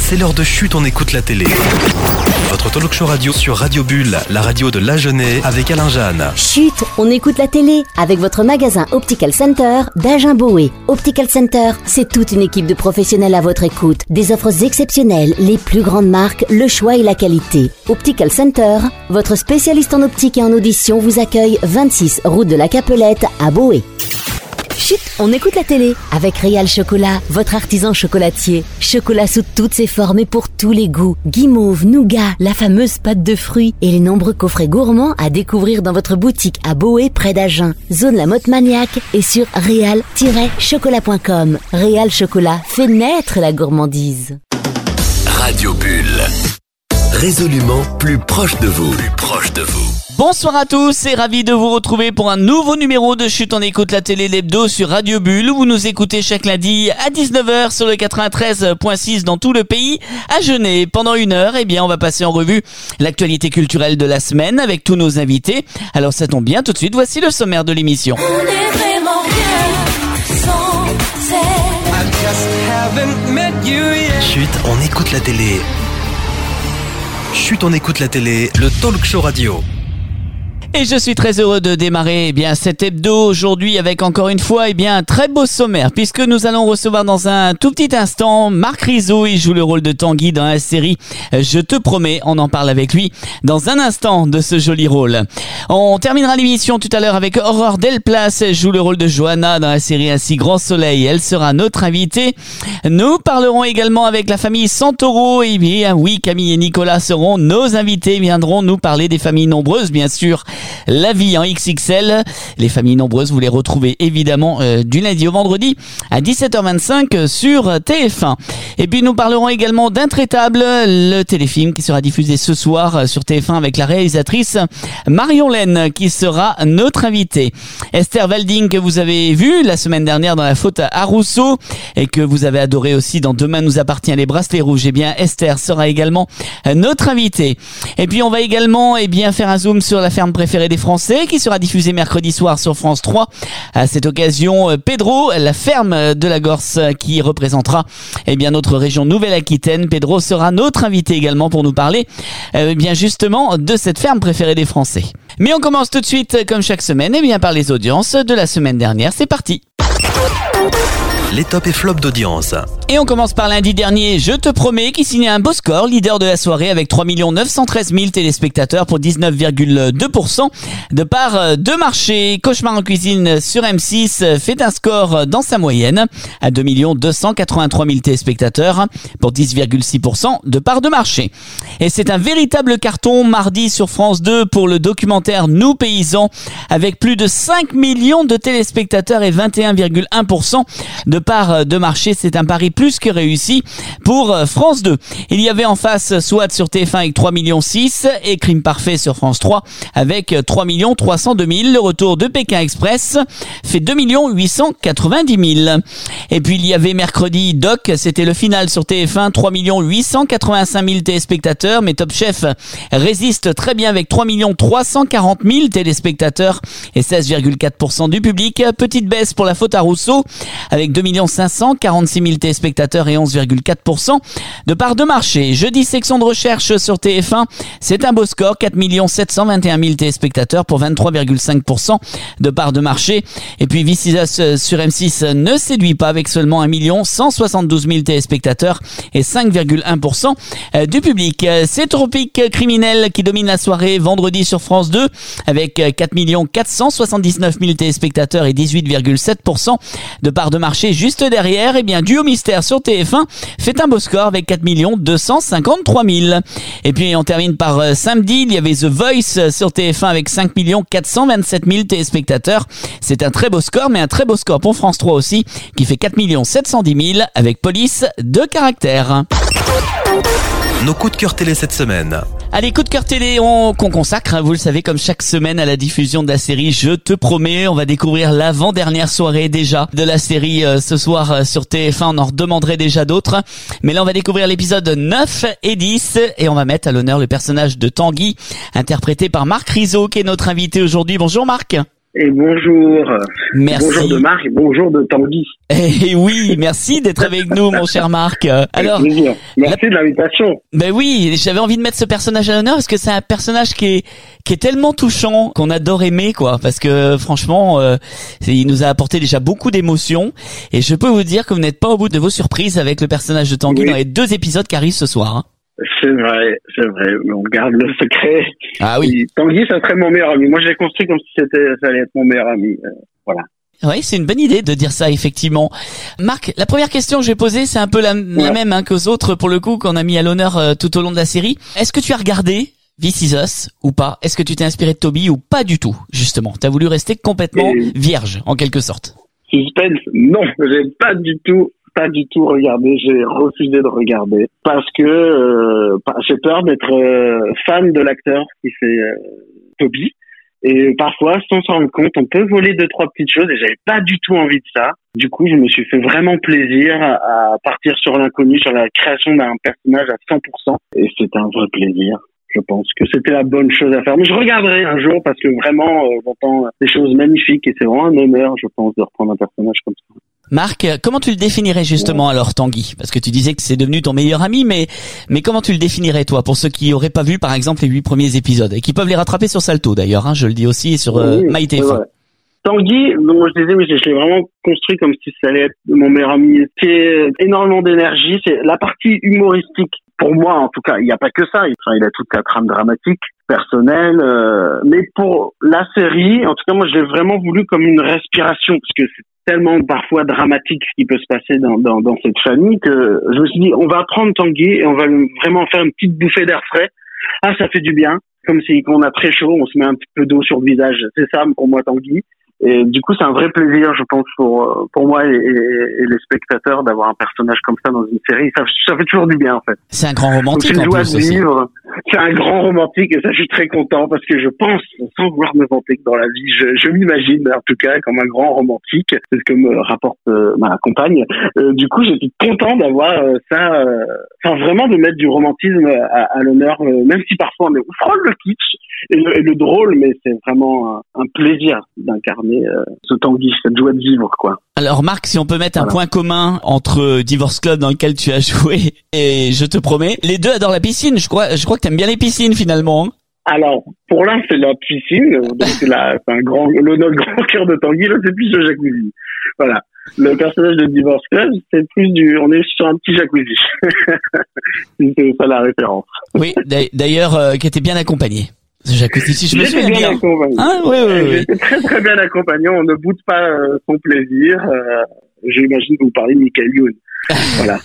c'est l'heure de Chut, on écoute la télé. Votre talk show radio sur Radio Bulle, la radio de l'Agenais avec Alain Jeanne. Chut, on écoute la télé avec votre magasin Optical Center d'Agen-Boé. Optical Center, c'est toute une équipe de professionnels à votre écoute. Des offres exceptionnelles, les plus grandes marques, le choix et la qualité. Optical Center, votre spécialiste en optique et en audition vous accueille 26 route de la Capelette à Boé. Chut, on écoute la télé avec Réal Chocolat, votre artisan chocolatier. Chocolat sous toutes ses formes et pour tous les goûts. Guimauve, nougat, la fameuse pâte de fruits et les nombreux coffrets gourmands à découvrir dans votre boutique à Boé près d'Agen. Zone La Motte Maniaque et sur réal-chocolat.com. Réal Chocolat fait naître la gourmandise. Radio Bulle, résolument plus proche de vous. Bonsoir à tous et ravi de vous retrouver pour un nouveau numéro de Chut, on écoute la télé l'hebdo sur Radio Bulle où vous nous écoutez chaque lundi à 19h sur le 93.6 dans tout le pays à Genève. Pendant une heure, on va passer en revue l'actualité culturelle de la semaine avec tous nos invités. Alors ça tombe bien, tout de suite, voici le sommaire de l'émission. On est vraiment bien sans Chut, on écoute la télé. Chut, on écoute la télé, le talk show radio. Et je suis très heureux de démarrer cet hebdo aujourd'hui avec encore une fois un très beau sommaire puisque nous allons recevoir dans un tout petit instant Marc Rizzo. Il joue le rôle de Tanguy dans la série Je te promets. On en parle avec lui dans un instant de ce joli rôle. On terminera l'émission tout à l'heure avec Aurore Delplace. Elle joue le rôle de Johanna dans la série Ainsi Grand Soleil. Elle sera notre invitée. Nous parlerons également avec la famille Santoro. Et bien oui, Camille et Nicolas seront nos invités. Ils viendront nous parler des familles nombreuses, bien sûr. La vie en XXL. Les familles nombreuses, vous les retrouvez évidemment du lundi au vendredi à 17h25 sur TF1. Et puis nous parlerons également d'Intraitable, le téléfilm qui sera diffusé ce soir sur TF1 avec la réalisatrice Marion Laine qui sera notre invitée. Esther Walding que vous avez vu la semaine dernière dans La faute à Rousseau et que vous avez adoré aussi dans Demain nous appartient les bracelets rouges. Esther sera également notre invitée. Et puis on va également faire un zoom sur La ferme préférée des Français qui sera diffusée mercredi soir sur France 3. À cette occasion, Pedro, la ferme de la Gorse qui représentera notre région Nouvelle-Aquitaine. Pedro sera notre invité également pour nous parler justement de cette ferme préférée des Français. Mais on commence tout de suite comme chaque semaine par les audiences de la semaine dernière. C'est parti. Les tops et flops d'audience. Et on commence par lundi dernier, Je te promets, qui signait un beau score, leader de la soirée avec 3 913 000 téléspectateurs pour 19,2% de part de marché. Cauchemar en cuisine sur M6 fait un score dans sa moyenne à 2 283 000 téléspectateurs pour 10,6% de part de marché. Et c'est un véritable carton mardi sur France 2 pour le documentaire Nous paysans avec plus de 5 millions de téléspectateurs et 21,1% de part de marché. C'est un pari plus que réussi pour France 2. Il y avait en face SWAT sur TF1 avec 3,6 millions et Crime Parfait sur France 3 avec 3 302 000. Le retour de Pékin Express fait 2 890 000. Et puis il y avait mercredi Doc, c'était le final sur TF1, 3 885 000 téléspectateurs, mais Top Chef résiste très bien avec 3 340 000 téléspectateurs et 16,4% du public. Petite baisse pour La faute à Rousseau avec 2 546 000 téléspectateurs et 11,4% de part de marché. Jeudi, section de recherche sur TF1, c'est un beau score, 4 721 000 téléspectateurs pour 23,5% de part de marché. Et puis This Is Us sur M6 ne séduit pas avec seulement 1 172 000 téléspectateurs et 5,1% du public. C'est Tropique Criminel qui domine la soirée vendredi sur France 2 avec 4 479 000 téléspectateurs et 18,7% de part de marché. Juste derrière, Duo Mystère sur TF1 fait un beau score avec 4 253 000. Et puis on termine par samedi, il y avait The Voice sur TF1 avec 5 427 000 téléspectateurs. C'est un très beau score, mais un très beau score pour France 3 aussi, qui fait 4 710 000 avec Police de caractère. Nos coups de cœur télé cette semaine. Allez, coup de cœur télé qu'on consacre, vous le savez, comme chaque semaine à la diffusion de la série Je te promets. On va découvrir l'avant-dernière soirée déjà de la série ce soir sur TF1. On en redemanderait déjà d'autres. Mais là, on va découvrir l'épisode 9 et 10 et on va mettre à l'honneur le personnage de Tanguy, interprété par Marc Rizzo, qui est notre invité aujourd'hui. Bonjour Marc. Et bonjour. Merci. Bonjour de Marc et bonjour de Tanguy. Et oui, merci d'être avec nous, mon cher Marc. Alors, merci de l'invitation. Ben oui, j'avais envie de mettre ce personnage à l'honneur parce que c'est un personnage qui est tellement touchant qu'on adore aimer, quoi. Parce que franchement, il nous a apporté déjà beaucoup d'émotions. Et je peux vous dire que vous n'êtes pas au bout de vos surprises avec le personnage de Tanguy dans les 2 épisodes qui arrivent ce soir. Hein. C'est vrai, mais on garde le secret. Ah oui. Et Tanguy, ça serait mon meilleur ami. Moi, je l'ai construit comme si ça allait être mon meilleur ami. Voilà. Oui, c'est une bonne idée de dire ça, effectivement. Marc, la première question que je vais poser, c'est un peu la même qu'aux autres, pour le coup, qu'on a mis à l'honneur tout au long de la série. Est-ce que tu as regardé This Is Us ou pas? Est-ce que tu t'es inspiré de Toby ou pas du tout, justement? T'as voulu rester complètement vierge, en quelque sorte. Suspense, non, j'ai pas du tout regardé, j'ai refusé de regarder parce que j'ai peur d'être fan de l'acteur qui fait Toby. Et parfois, sans s'en rendre compte, on peut voler 2-3 petites choses et j'avais pas du tout envie de ça. Du coup, je me suis fait vraiment plaisir à partir sur l'inconnu, sur la création d'un personnage à 100%. Et c'était un vrai plaisir. Je pense que c'était la bonne chose à faire. Mais je regarderai un jour parce que vraiment, j'entends des choses magnifiques et c'est vraiment un honneur, je pense, de reprendre un personnage comme ça. Marc, comment tu le définirais justement alors, Tanguy? Parce que tu disais que c'est devenu ton meilleur ami, mais comment tu le définirais, toi, pour ceux qui auraient pas vu, par exemple, les 8 premiers épisodes et qui peuvent les rattraper sur Salto, d'ailleurs, hein, je le dis aussi sur MyTF1. Tanguy, donc je disais, oui, je l'ai vraiment construit comme si ça allait être mon meilleur ami. C'est énormément d'énergie, c'est la partie humoristique. Pour moi, en tout cas, il n'y a pas que ça. Il a toute la trame dramatique, personnelle. Mais pour la série, en tout cas, moi, je l'ai vraiment voulu comme une respiration, parce que c'est tellement parfois dramatique ce qui peut se passer dans cette famille que je me suis dit, on va prendre Tanguy et on va vraiment faire une petite bouffée d'air frais. Ah, ça fait du bien. Comme si on a très chaud, on se met un petit peu d'eau sur le visage. C'est ça pour moi, Tanguy. Et du coup, c'est un vrai plaisir, je pense, pour moi et les spectateurs d'avoir un personnage comme ça dans une série. Ça fait toujours du bien, en fait. C'est un grand romantique, donc, en plus, de vivre. C'est un grand romantique et ça, je suis très content parce que je pense, sans vouloir me vanter que dans la vie, je m'imagine, en tout cas, comme un grand romantique. C'est ce que me rapporte ma compagne. Du coup, j'étais content d'avoir ça, vraiment de mettre du romantisme à l'honneur, même si parfois on frôle le kitsch et le drôle, mais c'est vraiment un plaisir d'incarner ce Tanguy, cette joie de vivre, quoi. Alors Marc, si on peut mettre un point commun entre Divorce Club dans lequel tu as joué et Je te promets, les deux adorent la piscine. Je crois que t'aimes bien les piscines finalement. Alors, pour l'un, c'est la piscine, donc c'est notre grand cœur de Tanguy, là, c'est plus le jacuzzi. Voilà. Le personnage de Divorce Club, c'est plus on est sur un petit jacuzzi. C'est ça la référence. Oui, d'ailleurs, qui était bien accompagné. Jacuzzi, si je me souviens bien. Ah, oui. J'étais très très bien accompagné. On ne boude pas son plaisir. J'imagine que vous parlez de Michael Youn. Voilà.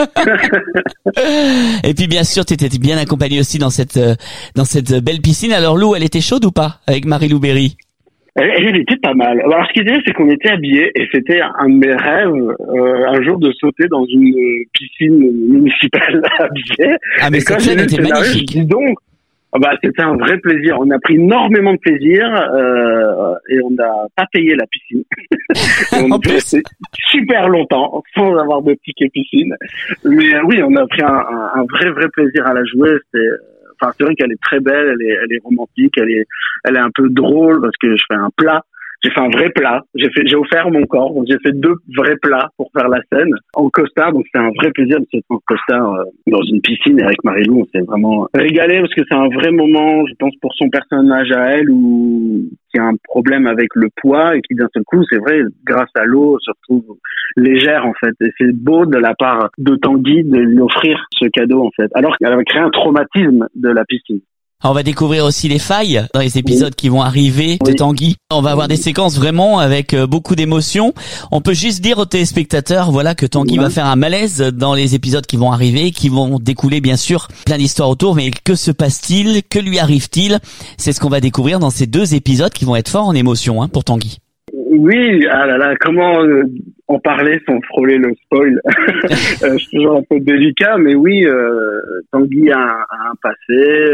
Et puis bien sûr, tu étais bien accompagné aussi dans cette belle piscine. Alors Lou, elle était chaude ou pas avec Marie-Lou Berry? Elle était pas mal. Alors ce qui était, c'est qu'on était habillés et c'était un de mes rêves un jour de sauter dans une piscine municipale habillée. Ah mais cette scène était magnifique. Dis donc. C'était un vrai plaisir. On a pris énormément de plaisir et on n'a pas payé la piscine. On a resté super longtemps sans avoir de ticket piscine. Mais oui, on a pris un vrai plaisir à la jouer. C'est vrai qu'elle est très belle, elle est romantique, elle est un peu drôle parce que je fais un plat. J'ai fait un vrai plat. J'ai offert mon corps. Donc j'ai fait 2 vrais plats pour faire la scène en costard. Donc c'est un vrai plaisir de se en costard dans une piscine. Et avec Marie-Lou, on s'est vraiment régalé parce que c'est un vrai moment, je pense, pour son personnage à elle qui a un problème avec le poids et qui d'un seul coup, c'est vrai, grâce à l'eau, se retrouve légère en fait. Et c'est beau de la part de Tanguy de lui offrir ce cadeau en fait. Alors qu'elle avait créé un traumatisme de la piscine. On va découvrir aussi les failles dans les épisodes qui vont arriver de Tanguy. On va avoir des séquences vraiment avec beaucoup d'émotions. On peut juste dire aux téléspectateurs, voilà, que Tanguy va faire un malaise dans les épisodes qui vont arriver, qui vont découler bien sûr plein d'histoires autour. Mais que se passe-t-il? Que lui arrive-t-il? C'est ce qu'on va découvrir dans ces 2 épisodes qui vont être forts en émotion, pour Tanguy. Oui, ah là là, comment en parler sans frôler le spoil? C'est toujours un peu délicat, mais oui, Tanguy a un passé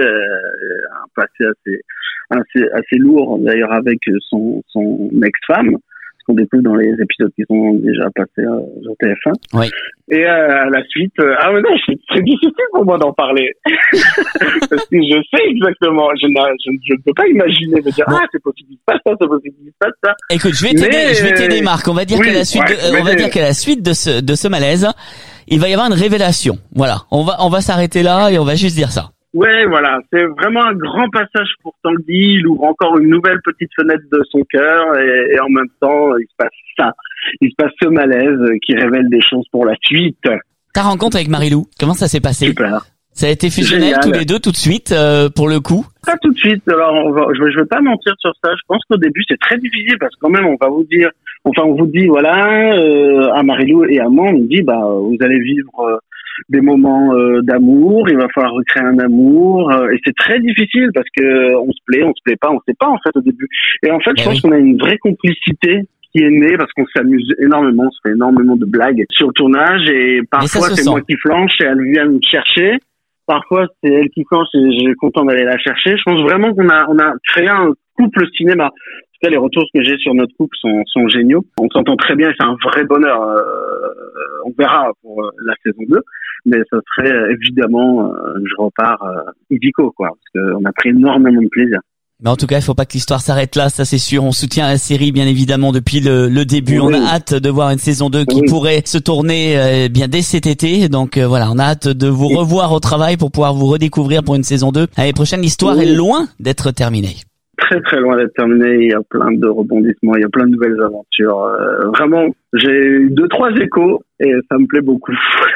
assez lourd d'ailleurs avec son ex-femme, ce qu'on découvre dans les épisodes qui sont déjà passés sur TF1. Oui. Et à la suite, mais non, c'est difficile pour moi d'en parler. Parce que je sais exactement, je ne peux pas imaginer de dire, c'est possible qu'il se passe ça, c'est possible qu'il se passe ça. Écoute, je vais t'aider, Marc. On va dire qu'à la suite de ce malaise, il va y avoir une révélation. Voilà. On va s'arrêter là et on va juste dire ça. Ouais, voilà. C'est vraiment un grand passage pour Tanguy. Il ouvre encore une nouvelle petite fenêtre de son cœur et en même temps, il se passe ça. Il se passe ce malaise qui révèle des choses pour la suite. Ta rencontre avec Marie-Lou, comment ça s'est passé? Super. Ça a été fusionnel tous les deux tout de suite pour le coup? Pas tout de suite. Alors je vais pas mentir sur ça. Je pense qu'au début c'est très difficile parce que quand même on vous dit voilà à Marie-Lou et à moi on nous dit vous allez vivre des moments d'amour, il va falloir recréer un amour et c'est très difficile parce que on se plaît pas, on sait pas en fait au début. Et en fait je pense qu'on a une vraie complicité qui est née parce qu'on s'amuse énormément, on se fait énormément de blagues sur le tournage et parfois c'est moi qui flanche et elle vient me chercher. Parfois, c'est elle qui flanche et je suis content d'aller la chercher. Je pense vraiment qu'on a créé un couple cinéma. En tout cas, les retours que j'ai sur notre couple sont géniaux. On s'entend très bien et c'est un vrai bonheur. On verra pour la saison 2. Mais ça serait évidemment, je repars illico, quoi. Parce qu'on a pris énormément de plaisir. Mais en tout cas, il faut pas que l'histoire s'arrête là, ça c'est sûr. On soutient la série, bien évidemment, depuis le début. Oui. On a hâte de voir une saison 2 qui pourrait se tourner bien dès cet été. Donc voilà, on a hâte de vous revoir au travail pour pouvoir vous redécouvrir pour une saison 2. L'année prochaine, l'histoire est loin d'être terminée. Très très loin d'être terminée. Il y a plein de rebondissements, il y a plein de nouvelles aventures. Vraiment, j'ai eu 2-3 échos et ça me plaît beaucoup.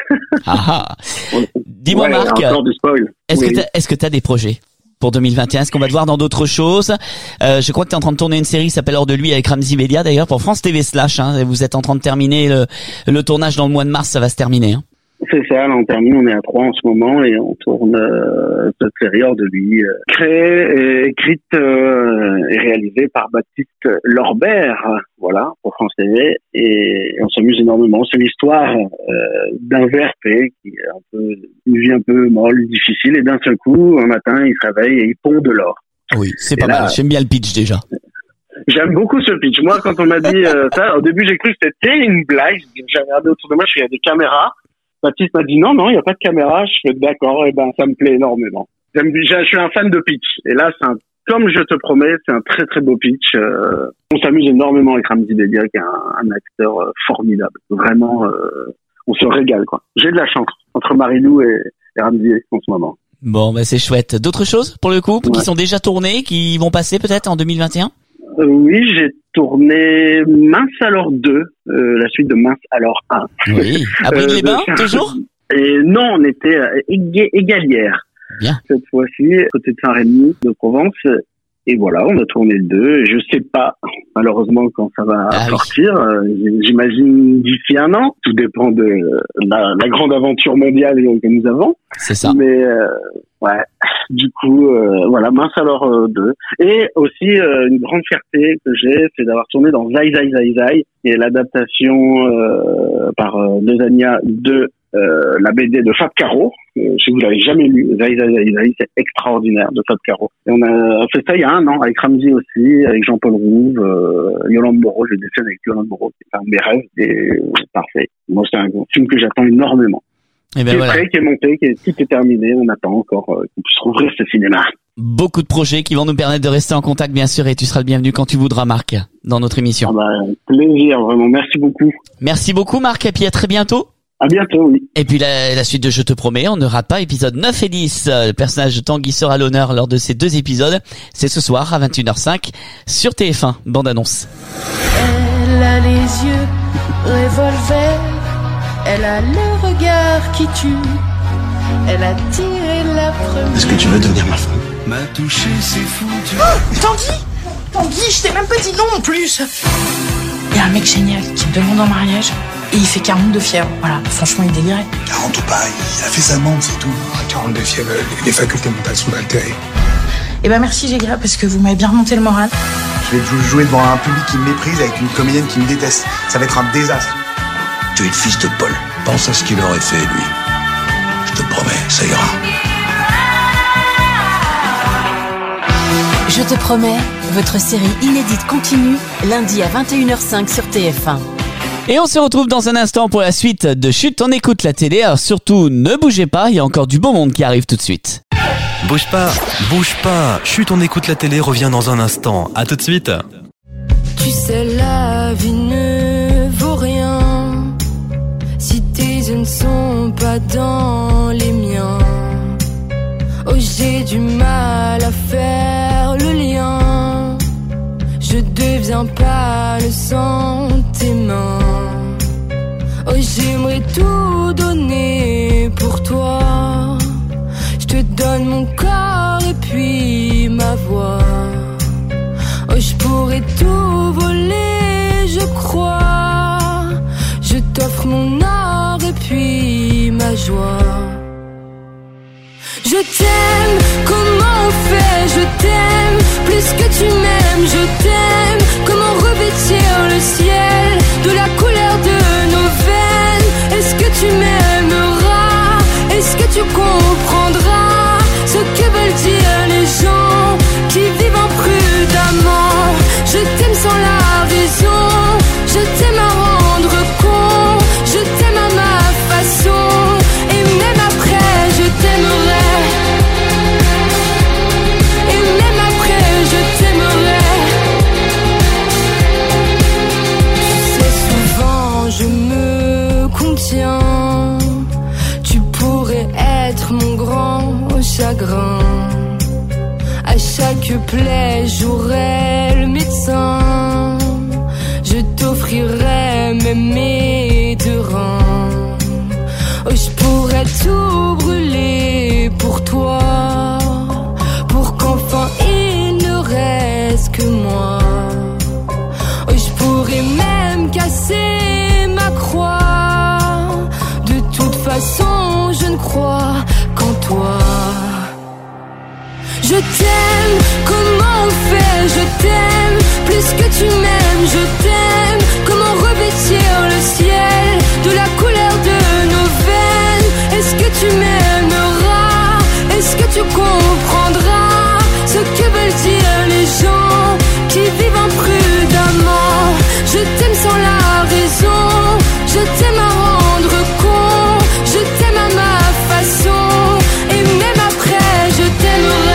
Dis-moi Marc, encore du spoil. Est-ce que t'as des projets pour 2021? Est-ce qu'on va te voir dans d'autres choses? Je crois que tu es en train de tourner une série qui s'appelle Hors de lui avec Ramzy Bedia d'ailleurs pour France TV Slash. Vous êtes en train de terminer le tournage dans le mois de mars, ça va se terminer. C'est ça, là on termine, on est à 3 en ce moment et on tourne cette série Hors de lui, créée, écrite et réalisée par Baptiste Lorbert, voilà, pour France TV et on s'amuse énormément. C'est l'histoire d'un VRP qui est une vie un peu molle, difficile et d'un seul coup, un matin, il se réveille et il pond de l'or. Oui, c'est pas mal, j'aime bien le pitch déjà. J'aime beaucoup ce pitch. Moi, quand on m'a dit ça, au début j'ai cru que c'était une blague. J'ai regardé autour de moi, il y a des caméras. Baptiste m'a dit non, il n'y a pas de caméra. Je fais d'accord, et ça me plaît énormément. Je suis un fan de pitch. Et là, comme je te promets, c'est un très très beau pitch. On s'amuse énormément avec Ramzy Bedia, qui est un acteur formidable. Vraiment, on se régale, quoi. J'ai de la chance entre Marie-Lou et Ramzy en ce moment. Bon, c'est chouette. D'autres choses pour le coup, qui sont déjà tournées, qui vont passer peut-être en 2021? Oui, j'ai tourné Mince alors 2, la suite de Mince alors 1. Oui, à Brive-les-Bains, toujours? Et non, on était à Égalière. Bien. Cette fois-ci, côté de Saint-Rémy, de Provence. Et voilà, on a tourné le 2. Je sais pas, malheureusement, quand ça va sortir. J'imagine d'ici 1 an. Tout dépend de la grande aventure mondiale que nous avons. C'est ça. Mais du coup, voilà, Mince alors 2. Et aussi, une grande fierté que j'ai, c'est d'avoir tourné dans Zai Zai Zai Zai, qui est l'adaptation par Dezania de la BD de Fab Caro. Si vous l'avez jamais lu, Zai Zai Zai Zai, c'est extraordinaire, de Fab Caro. Et on a fait ça il y a 1 an, avec Ramzy aussi, avec Jean-Paul Rouve, Yolande Moreau. J'ai des scènes avec Yolande Moreau, c'est un de mes rêves, et parfait. Moi, c'est un film que j'attends énormément. Et qui est prêt, qui est monté, tout est terminé. On attend encore qu'on puisse rouvrir ce cinéma. Beaucoup de projets qui vont nous permettre de rester en contact, bien sûr, et tu seras le bienvenu quand tu voudras, Marc, dans notre émission. Plaisir, vraiment. Merci beaucoup. Merci beaucoup, Marc, et puis à très bientôt. À bientôt, oui. Et puis la suite de Je te promets, on ne rate pas épisode 9 et 10. Le personnage de Tanguy sera à l'honneur lors de ces 2 épisodes. C'est ce soir à 21h05 sur TF1. Bande annonce. Elle a les yeux revolver, elle a le regard qui tue, elle a tiré la première. Est-ce que tu veux devenir ma femme? M'a touché, c'est fou, tu Tanguy, je t'ai même pas dit non en plus. Il y a un mec génial qui me demande en mariage et il fait 40 de fièvre. Voilà, franchement, il délirait. 40 ou pas, il a fait sa demande, c'est tout. 40 de fièvre, les facultés mentales sont altérées. Eh ben merci les gars, parce que vous m'avez bien remonté le moral. Je vais jouer devant un public qui me méprise avec une comédienne qui me déteste. Ça va être un désastre. Tu es le fils de Paul. Pense à ce qu'il aurait fait, lui. Je te promets, ça ira. Je te promets, votre série inédite continue, lundi à 21h05 sur TF1. Et on se retrouve dans un instant pour la suite de Chut, on écoute la télé. Alors surtout, ne bougez pas, il y a encore du beau monde qui arrive tout de suite. Bouge pas, bouge pas. Chut, on écoute la télé, revient dans un instant. À tout de suite. Tu sais, la vie ne vaut rien si tes yeux ne sont pas dans les miens. Oh, j'ai du mal à faire le lien. Je deviens pâle sans tes mains. Oh, j'aimerais tout donner pour toi. Je te donne mon corps et puis ma voix. Oh, je pourrais tout voler, je crois. Je t'offre mon or et puis ma joie. Je t'aime, comment on fait? Je t'aime, plus que tu m'aimes, je t'aime. Comment revêtir le ciel de la couleur de nos veines? Est-ce que tu m'aimeras? Est-ce que tu comprendras ce que veulent dire les gens qui vivent imprudemment? Je t'aime sans la raison, je t'aime à rendre compte, je t'aime à ma façon, et même après je t'aimerai. Et même après je t'aimerai. Tu sais, souvent je me contiens. Tu pourrais être mon grand chagrin. À chaque plaie j'aurai le médecin. Je t'offrirai même mes deux reins. Oh, je pourrais tout brûler pour toi, pour qu'enfin il ne reste que moi. Oh, je pourrais même casser ma croix. De toute façon je ne crois qu'en toi. Je t'aime, comment on fait? Je t'aime, plus que tu m'aimes, je t'aime. Comment revêtir le ciel de la couleur de nos veines? Est-ce que tu m'aimeras? Est-ce que tu comprendras ce que veulent dire les gens qui vivent imprudemment? Je t'aime sans la raison, je t'aime à rendre compte, je t'aime à ma façon, et même après je t'aimerai.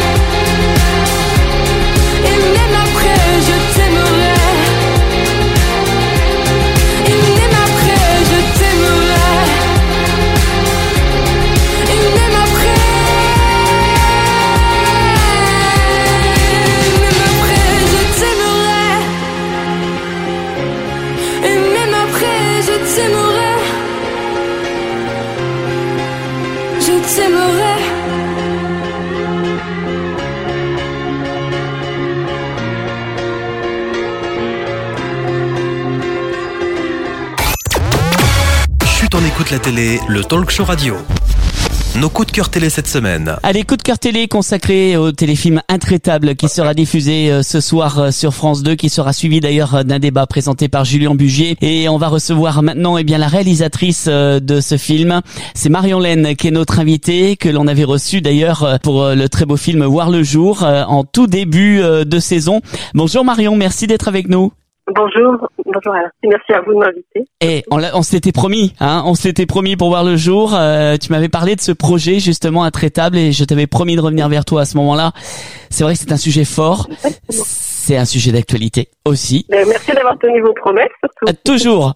Chut, on écoute la télé, le talk show radio. Nos coups de cœur télé cette semaine. Allez, coup de cœur télé consacré au téléfilm Intraitable qui sera diffusé ce soir sur France 2, qui sera suivi d'ailleurs d'un débat présenté par Julien Bugier. Et on va recevoir maintenant la réalisatrice de ce film. C'est Marion Laine qui est notre invitée, que l'on avait reçue d'ailleurs pour le très beau film Voir le jour en tout début de saison. Bonjour Marion, merci d'être avec nous. Bonjour Alain. Merci à vous de m'inviter. Et on s'était promis, on s'était promis pour Voir le jour. Tu m'avais parlé de ce projet justement Intraitable et je t'avais promis de revenir vers toi à ce moment-là. C'est vrai que c'est un sujet fort. C'est un sujet d'actualité aussi. Merci d'avoir tenu vos promesses, surtout. Toujours.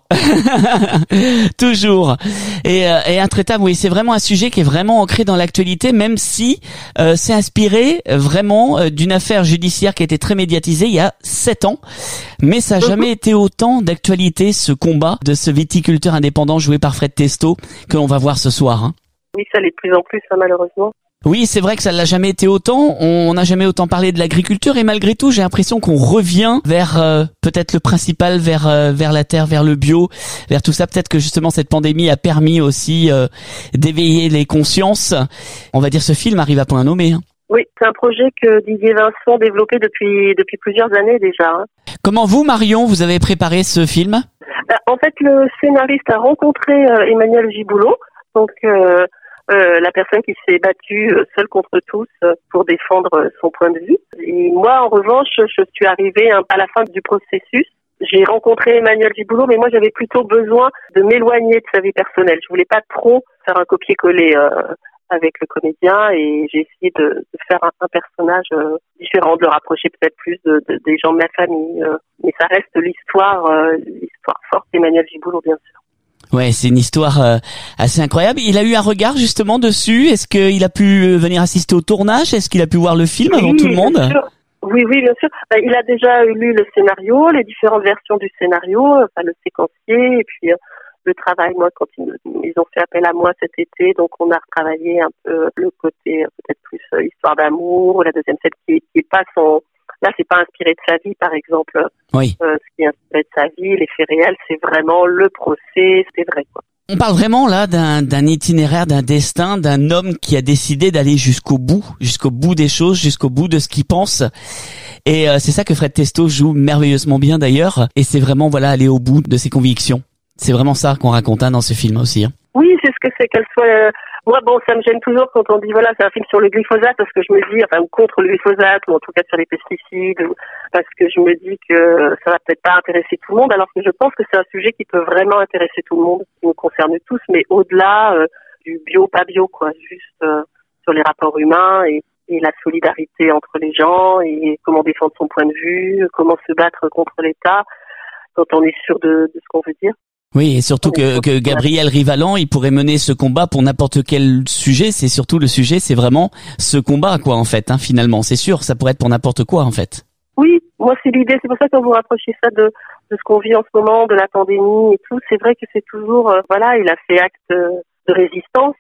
Toujours. Et Intraitable, oui, c'est vraiment un sujet qui est vraiment ancré dans l'actualité, même si c'est inspiré vraiment d'une affaire judiciaire qui a été très médiatisée il y a 7 ans. Mais ça n'a jamais été autant d'actualité, ce combat de ce viticulteur indépendant joué par Fred Testo, que l'on va voir ce soir. Oui, ça l'est de plus en plus, malheureusement. Oui, c'est vrai que ça l'a jamais été autant. On n'a jamais autant parlé de l'agriculture et malgré tout, j'ai l'impression qu'on revient vers peut-être le principal, vers la terre, vers le bio, vers tout ça. Peut-être que justement cette pandémie a permis aussi d'éveiller les consciences. On va dire ce film arrive à point nommé. Oui, c'est un projet que Didier Vincent développait depuis plusieurs années déjà. Comment vous, Marion, vous avez préparé ce film? En fait, le scénariste a rencontré Emmanuel Giboulot, donc la personne qui s'est battue seule contre tous pour défendre son point de vue. Et moi, en revanche, je suis arrivée à la fin du processus. j'ai rencontré Emmanuel Giboulot, mais moi j'avais plutôt besoin de m'éloigner de sa vie personnelle. Je voulais pas trop faire un copier-coller avec le comédien, et j'ai essayé de faire un personnage différent, de le rapprocher peut-être plus des gens de ma famille. Mais ça reste l'histoire forte d'Emmanuel Giboulot, bien sûr. Ouais, c'est une histoire assez incroyable. Il a eu un regard justement dessus. Est-ce qu'il a pu venir assister au tournage? Est-ce qu'il a pu voir le film avant tout le monde? Bien sûr. Oui, bien sûr. Il a déjà lu le scénario, les différentes versions du scénario, le séquencier, et puis le travail. Moi, quand ils ont fait appel à moi cet été, donc on a retravaillé un peu le côté peut-être plus histoire d'amour. La deuxième scène qui est pas son. Là, c'est pas inspiré de sa vie, par exemple. Oui. Ce qui est inspiré de sa vie, les faits réels, c'est vraiment le procès, c'est vrai, quoi. On parle vraiment là d'un itinéraire, d'un destin, d'un homme qui a décidé d'aller jusqu'au bout des choses, jusqu'au bout de ce qu'il pense. Et c'est ça que Fred Testo joue merveilleusement bien d'ailleurs. Et c'est vraiment aller au bout de ses convictions. C'est vraiment ça qu'on raconte dans ce film aussi. Oui, c'est ce que c'est qu'elle soit. Moi, ça me gêne toujours quand on dit c'est un film sur le glyphosate, parce que je me dis, ou contre le glyphosate, ou en tout cas sur les pesticides, parce que je me dis que ça va peut-être pas intéresser tout le monde, alors que je pense que c'est un sujet qui peut vraiment intéresser tout le monde, qui nous concerne tous, mais au-delà du bio, pas bio, quoi, juste sur les rapports humains et la solidarité entre les gens, et comment défendre son point de vue, comment se battre contre l'État quand on est sûr de ce qu'on veut dire. Oui, et surtout que Gabriel Rivalan, il pourrait mener ce combat pour n'importe quel sujet. C'est surtout le sujet, c'est vraiment ce combat, quoi, en fait, finalement. C'est sûr, ça pourrait être pour n'importe quoi, en fait. Oui, moi, c'est l'idée. C'est pour ça qu'on vous rapprochez ça de ce qu'on vit en ce moment, de la pandémie et tout. C'est vrai que c'est toujours, il a fait acte de résistance.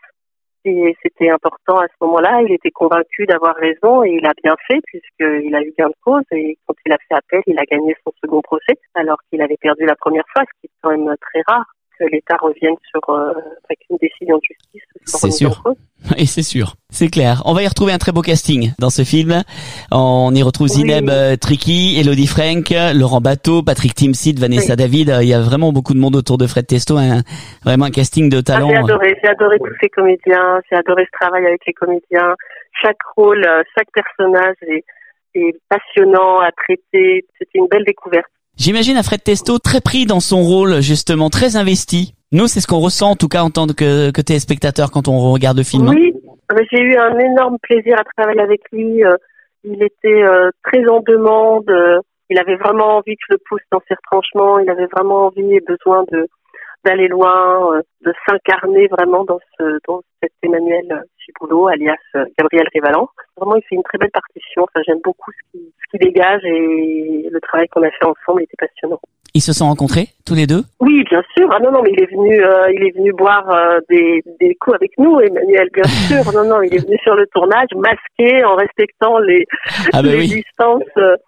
Et c'était important à ce moment-là. Il était convaincu d'avoir raison, et il a bien fait, puisqu'il a eu gain de cause, et quand il a fait appel, il a gagné son second procès, alors qu'il avait perdu la première fois, ce qui est quand même très rare, que l'État revienne avec une décision de justice. C'est sûr. Oui, c'est sûr. C'est clair. On va y retrouver un très beau casting dans ce film. On y retrouve Zineb Tricky, Elodie Frank, Laurent Bateau, Patrick Timsit, Vanessa David. Il y a vraiment beaucoup de monde autour de Fred Testo. Vraiment un casting de talent. J'ai adoré tous ces comédiens. J'ai adoré ce travail avec les comédiens. Chaque rôle, chaque personnage est passionnant à traiter. C'était une belle découverte. J'imagine un Fred Testo très pris dans son rôle, justement, très investi. Nous, c'est ce qu'on ressent, en tout cas, en tant que téléspectateur quand on regarde le film. Oui, j'ai eu un énorme plaisir à travailler avec lui. Il était très en demande. Il avait vraiment envie que je le pousse dans ses retranchements. Il avait vraiment envie et besoin d'aller loin, de s'incarner vraiment dans cet Emmanuel Giboulot, alias Gabriel Rivalan. Vraiment, il fait une très belle partition. J'aime beaucoup ce qu'il dégage, et le travail qu'on a fait ensemble était passionnant. Ils se sont rencontrés, tous les deux? Oui, bien sûr. Ah non, mais il est venu boire des coups avec nous, Emmanuel, bien sûr. Non, il est venu sur le tournage, masqué, en respectant les distances.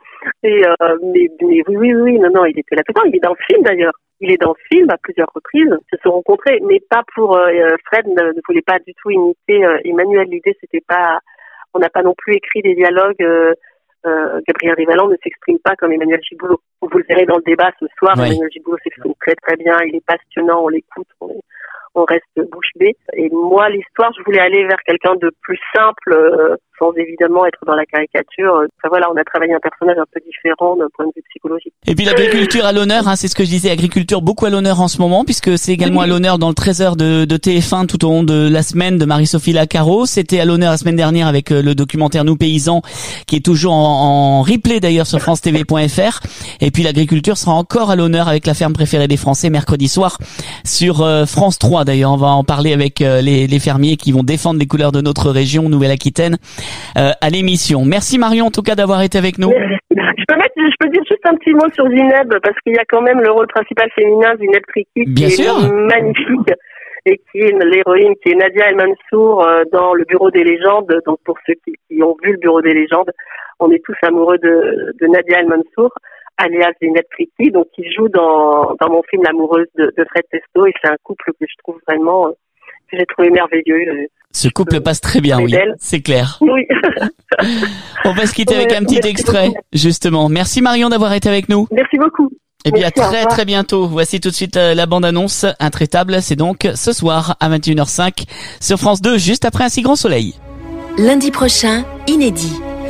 Mais oui, non, il était là. Non, il est dans le film d'ailleurs. Il est dans le film à plusieurs reprises. Ils se sont rencontrés, mais pas pour. Fred ne voulait pas du tout imiter Emmanuel. L'idée, c'était pas. On n'a pas non plus écrit des dialogues. Gabriel Rivalan ne s'exprime pas comme Emmanuel Giboulot. Vous le verrez dans le débat ce soir. Oui. Emmanuel Giboulot s'exprime très très bien. Il est passionnant. On l'écoute. On reste bouche bée. Et moi, l'histoire, je voulais aller vers quelqu'un de plus simple, sans évidemment être dans la caricature. On a travaillé un personnage un peu différent d'un point de vue psychologique. Et puis l'agriculture à l'honneur, c'est ce que je disais, agriculture beaucoup à l'honneur en ce moment, puisque c'est également à l'honneur dans le 13h de TF1 tout au long de la semaine de Marie-Sophie Lacaro. C'était à l'honneur la semaine dernière avec le documentaire Nous Paysans, qui est toujours en replay d'ailleurs sur francetv.fr. Et puis l'agriculture sera encore à l'honneur avec la ferme préférée des Français mercredi soir sur France 3. D'ailleurs, on va en parler avec les fermiers qui vont défendre les couleurs de notre région Nouvelle-Aquitaine à l'émission. Merci Marion en tout cas d'avoir été avec nous. Je peux dire juste un petit mot sur Zineb, parce qu'il y a quand même le rôle principal féminin, Zineb Tricky, qui est magnifique, et qui est l'héroïne, qui est Nadia El Mansour dans Le Bureau des légendes. Donc pour ceux qui ont vu Le Bureau des légendes, on est tous amoureux de Nadia El Mansour, alias Zineb Tricky, donc qui joue dans mon film L'amoureuse de Fred Testo, et c'est un couple que je trouve vraiment, que j'ai trouvé merveilleux. Ce couple passe très bien, oui, c'est clair. Oui. On va se quitter avec un petit extrait, justement. Merci Marion d'avoir été avec nous. Merci beaucoup. Et puis à très très bientôt. Voici tout de suite la bande-annonce Intraitable. C'est donc ce soir à 21h05 sur France 2, juste après Un si grand soleil. Lundi prochain, inédit.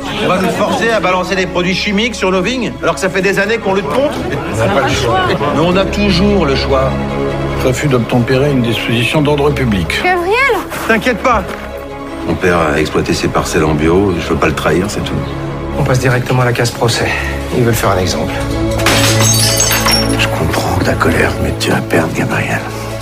On va nous forcer à balancer des produits chimiques sur nos vignes, alors que ça fait des années qu'on lutte contre. On n'a pas le choix. Mais on a toujours le choix. Refus d'obtempérer une disposition d'ordre public. Gabriel, T'inquiète pas. Mon père a exploité ses parcelles en bio, je veux pas le trahir, c'est tout. On passe directement à la case procès. Ils veulent faire un exemple. Je comprends ta colère, mais tu vas perdre, Gabriel.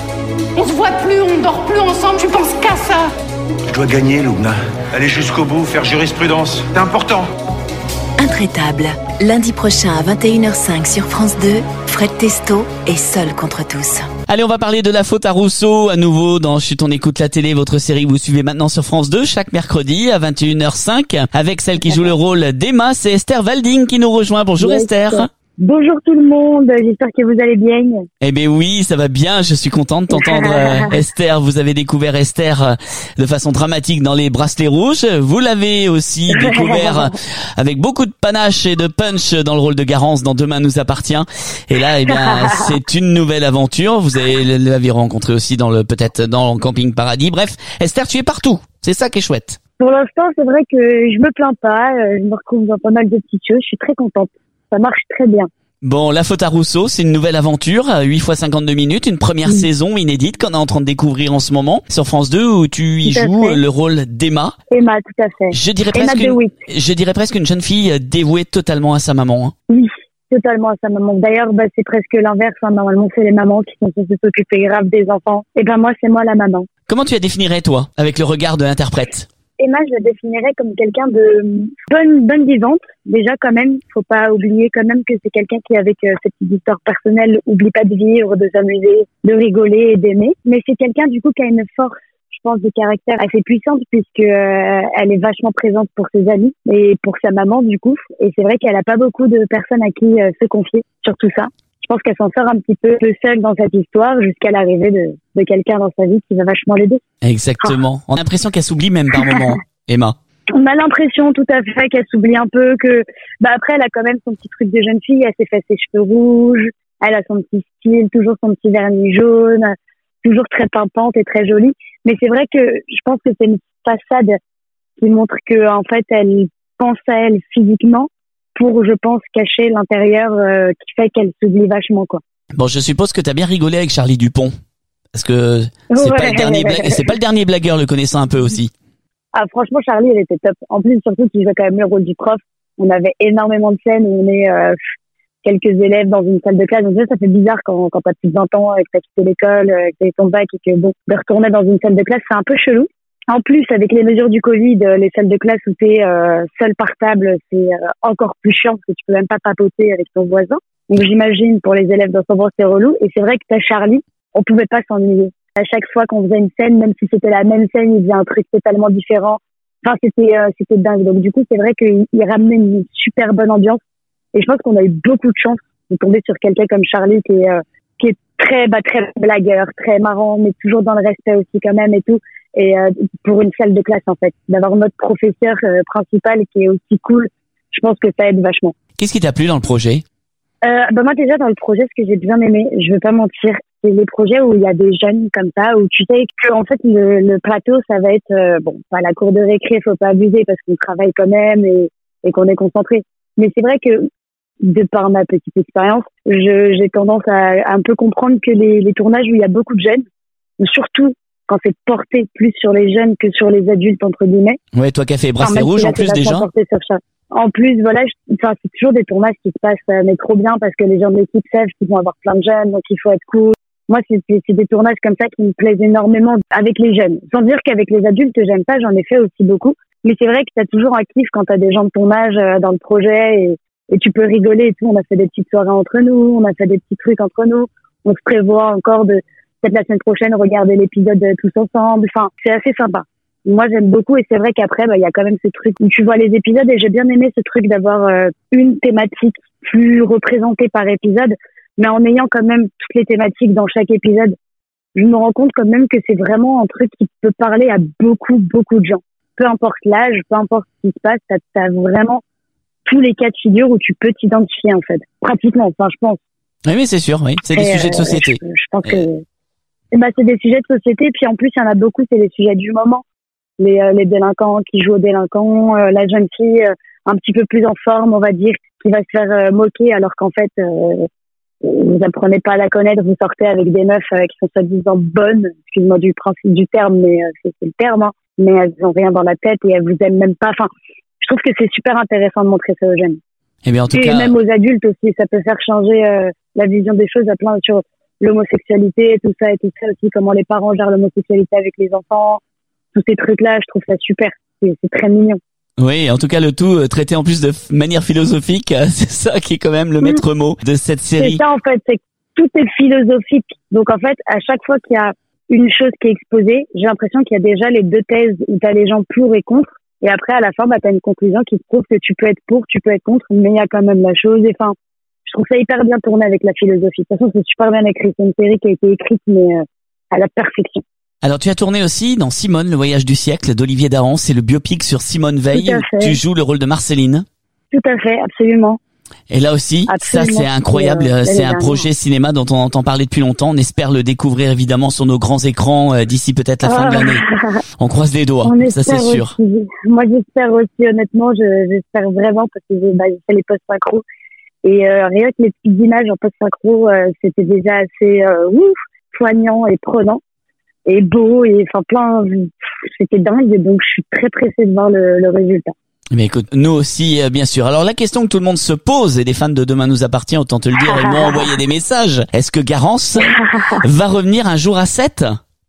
on se voit plus, on dort plus ensemble, tu penses qu'à ça. Je dois gagner, Lubna. Aller jusqu'au bout, faire jurisprudence. C'est important. Intraitable. Lundi prochain à 21h05 sur France 2, Fred Testo est seul contre tous. Allez, on va parler de La Faute à Rousseau à nouveau dans Chut, on écoute la télé, votre série que vous suivez maintenant sur France 2 chaque mercredi à 21h05 avec celle qui joue le rôle d'Emma, c'est Esther Walding qui nous rejoint. Bonjour Esther. Bonjour tout le monde, j'espère que vous allez bien. Eh bien oui, ça va bien, je suis content de t'entendre Esther. Vous avez découvert Esther de façon dramatique dans Les Bracelets Rouges. Vous l'avez aussi découvert avec beaucoup de panache et de punch dans le rôle de Garance dans Demain nous appartient. Et là, eh bien, c'est une nouvelle aventure. Vous l'avez rencontré aussi peut-être dans Camping Paradis. Bref, Esther, tu es partout. C'est ça qui est chouette. Pour l'instant, c'est vrai que je me plains pas. Je me retrouve dans pas mal de petites choses. Je suis très contente. Ça marche très bien. Bon, La Faute à Rousseau, c'est une nouvelle aventure, 8 x 52 minutes, une première saison inédite qu'on est en train de découvrir en ce moment sur France 2 où tu y joues le rôle d'Emma. Emma, tout à fait. Je dirais presque une jeune fille dévouée totalement à sa maman. Hein. Oui, totalement à sa maman. D'ailleurs, c'est presque l'inverse. Hein. Normalement, c'est les mamans qui sont censées s'occuper grave des enfants. Et moi, c'est moi la maman. Comment tu la définirais, toi, avec le regard de l'interprète ? Emma, je la définirais comme quelqu'un de bonne vivante. Déjà, quand même, faut pas oublier quand même que c'est quelqu'un qui, avec ses petites histoires personnelles, oublie pas de vivre, de s'amuser, de rigoler et d'aimer. Mais c'est quelqu'un, du coup, qui a une force, je pense, de caractère assez puissante puisque elle est vachement présente pour ses amis et pour sa maman, du coup. Et c'est vrai qu'elle a pas beaucoup de personnes à qui se confier sur tout ça. Je pense qu'elle s'en sort un petit peu seule dans cette histoire jusqu'à l'arrivée de quelqu'un dans sa vie qui va vachement l'aider. Exactement. On a l'impression qu'elle s'oublie même par moment, Emma. On a l'impression tout à fait qu'elle s'oublie un peu, que après elle a quand même son petit truc de jeune fille, elle s'est fait ses cheveux rouges, elle a son petit style, toujours son petit vernis jaune, toujours très pimpante et très jolie. Mais c'est vrai que je pense que c'est une façade qui montre que en fait elle pense à elle physiquement pour, je pense, cacher l'intérieur qui fait qu'elle s'oublie vachement, quoi. Bon, je suppose que t'as bien rigolé avec Charlie Dupont. Parce que c'est pas le dernier blagueur, le connaissant un peu aussi. Ah, franchement, Charlie, elle était top. En plus, surtout qu'il jouait quand même le rôle du prof. On avait énormément de scènes où on est quelques élèves dans une salle de classe. Donc ça fait bizarre quand t'as plus de 20 ans et que t'as quitté l'école, que t'as eu ton bac et que de retourner dans une salle de classe, c'est un peu chelou. En plus, avec les mesures du Covid, les salles de classe où t'es seul par table, c'est encore plus chiant parce que tu peux même pas papoter avec ton voisin. Donc j'imagine pour les élèves d'ensemble, c'est relou. Et c'est vrai que t'as Charlie, on pouvait pas s'ennuyer. À chaque fois qu'on faisait une scène, même si c'était la même scène, il faisait un truc totalement différent. Enfin, c'était dingue. Donc du coup, c'est vrai qu'il ramenait une super bonne ambiance. Et je pense qu'on a eu beaucoup de chance de tomber sur quelqu'un comme Charlie qui est très blagueur, très marrant, mais toujours dans le respect aussi quand même et tout. Et pour une salle de classe, en fait, d'avoir notre professeur principal qui est aussi cool, je pense que ça aide vachement. Qu'est-ce qui t'a plu dans le projet? Moi déjà dans le projet, ce que j'ai bien aimé, je veux pas mentir, c'est les projets où il y a des jeunes comme ça, où tu sais que en fait le plateau ça va être pas la cour de récré, faut pas abuser parce qu'on travaille quand même et qu'on est concentré. Mais c'est vrai que de par ma petite expérience, j'ai tendance à un peu comprendre que les tournages où il y a beaucoup de jeunes, surtout quand c'est porté plus sur les jeunes que sur les adultes entre guillemets. Ouais, toi qui as fait Bracelet Rouge en plus déjà. En plus, voilà, c'est toujours des tournages qui se passent mais trop bien parce que les gens de l'équipe savent qu'ils vont avoir plein de jeunes, donc il faut être cool. Moi, c'est des tournages comme ça qui me plaisent énormément avec les jeunes. Sans dire qu'avec les adultes, j'aime pas, j'en ai fait aussi beaucoup. Mais c'est vrai que t'as toujours un kiff quand t'as des gens de ton âge dans le projet et tu peux rigoler et tout. On a fait des petites soirées entre nous, on a fait des petits trucs entre nous. On se prévoit encore de peut-être la semaine prochaine regarder l'épisode tous ensemble. Enfin, c'est assez sympa. Moi, j'aime beaucoup et c'est vrai qu'après, il y a quand même ce truc où tu vois les épisodes et j'ai bien aimé ce truc d'avoir une thématique plus représentée par épisode, mais en ayant quand même toutes les thématiques dans chaque épisode. Je me rends compte quand même que c'est vraiment un truc qui peut parler à beaucoup de gens. Peu importe l'âge, peu importe ce qui se passe, t'as vraiment tous les cas de figure où tu peux t'identifier en fait. Pratiquement, enfin je pense. Oui, mais c'est sûr, oui. C'est des sujets de société. Je pense que c'est des sujets de société, puis en plus il y en a beaucoup, c'est des sujets du moment. Les délinquants qui jouent aux délinquants, la jeune fille un petit peu plus en forme, on va dire, qui va se faire moquer alors qu'en fait, vous apprenez pas à la connaître, vous sortez avec des meufs qui sont soi-disant bonnes, excuse-moi du principe du terme, mais c'est le terme, hein, mais elles ont rien dans la tête et elles vous aiment même pas. Enfin, je trouve que c'est super intéressant de montrer ça aux jeunes. Eh bien, en tout cas, même aux adultes aussi, ça peut faire changer la vision des choses à plein sur l'homosexualité, tout ça aussi, comment les parents gèrent l'homosexualité avec les enfants, tous ces trucs-là, je trouve ça super. C'est très mignon. Oui, en tout cas, le tout traité en plus de manière philosophique, c'est ça qui est quand même le maître mot de cette série. C'est ça, en fait, c'est que tout est philosophique. Donc, en fait, à chaque fois qu'il y a une chose qui est exposée, j'ai l'impression qu'il y a déjà les deux thèses où tu as les gens pour et contre. Et après, à la fin, tu as une conclusion qui te prouve que tu peux être pour, tu peux être contre, mais il y a quand même la chose. Et enfin, je trouve ça hyper bien tourné avec la philosophie. De toute façon, c'est super bien écrit. C'est une série qui a été écrite, mais à la perfection. Alors, tu as tourné aussi dans Simone, le voyage du siècle d'Olivier Dahan. C'est le biopic sur Simone Veil. Tu joues le rôle de Marceline. Tout à fait, absolument. Et là aussi, absolument. Ça c'est incroyable. C'est un projet cinéma dont on entend parler depuis longtemps. On espère le découvrir évidemment sur nos grands écrans d'ici peut-être la fin de l'année. On croise les doigts, ça c'est sûr. Aussi. Moi j'espère aussi, honnêtement, j'espère vraiment parce que j'ai fait les post-synchro. Et rien que les petites images en post-synchro, c'était déjà assez poignant et prenant. Et beau, et enfin c'était dingue, donc je suis très pressée de voir le résultat. Mais écoute, nous aussi, bien sûr. Alors la question que tout le monde se pose, et les fans de Demain nous appartient, autant te le dire, ils m'ont envoyé des messages. Est-ce que Garance va revenir un jour à 7 ?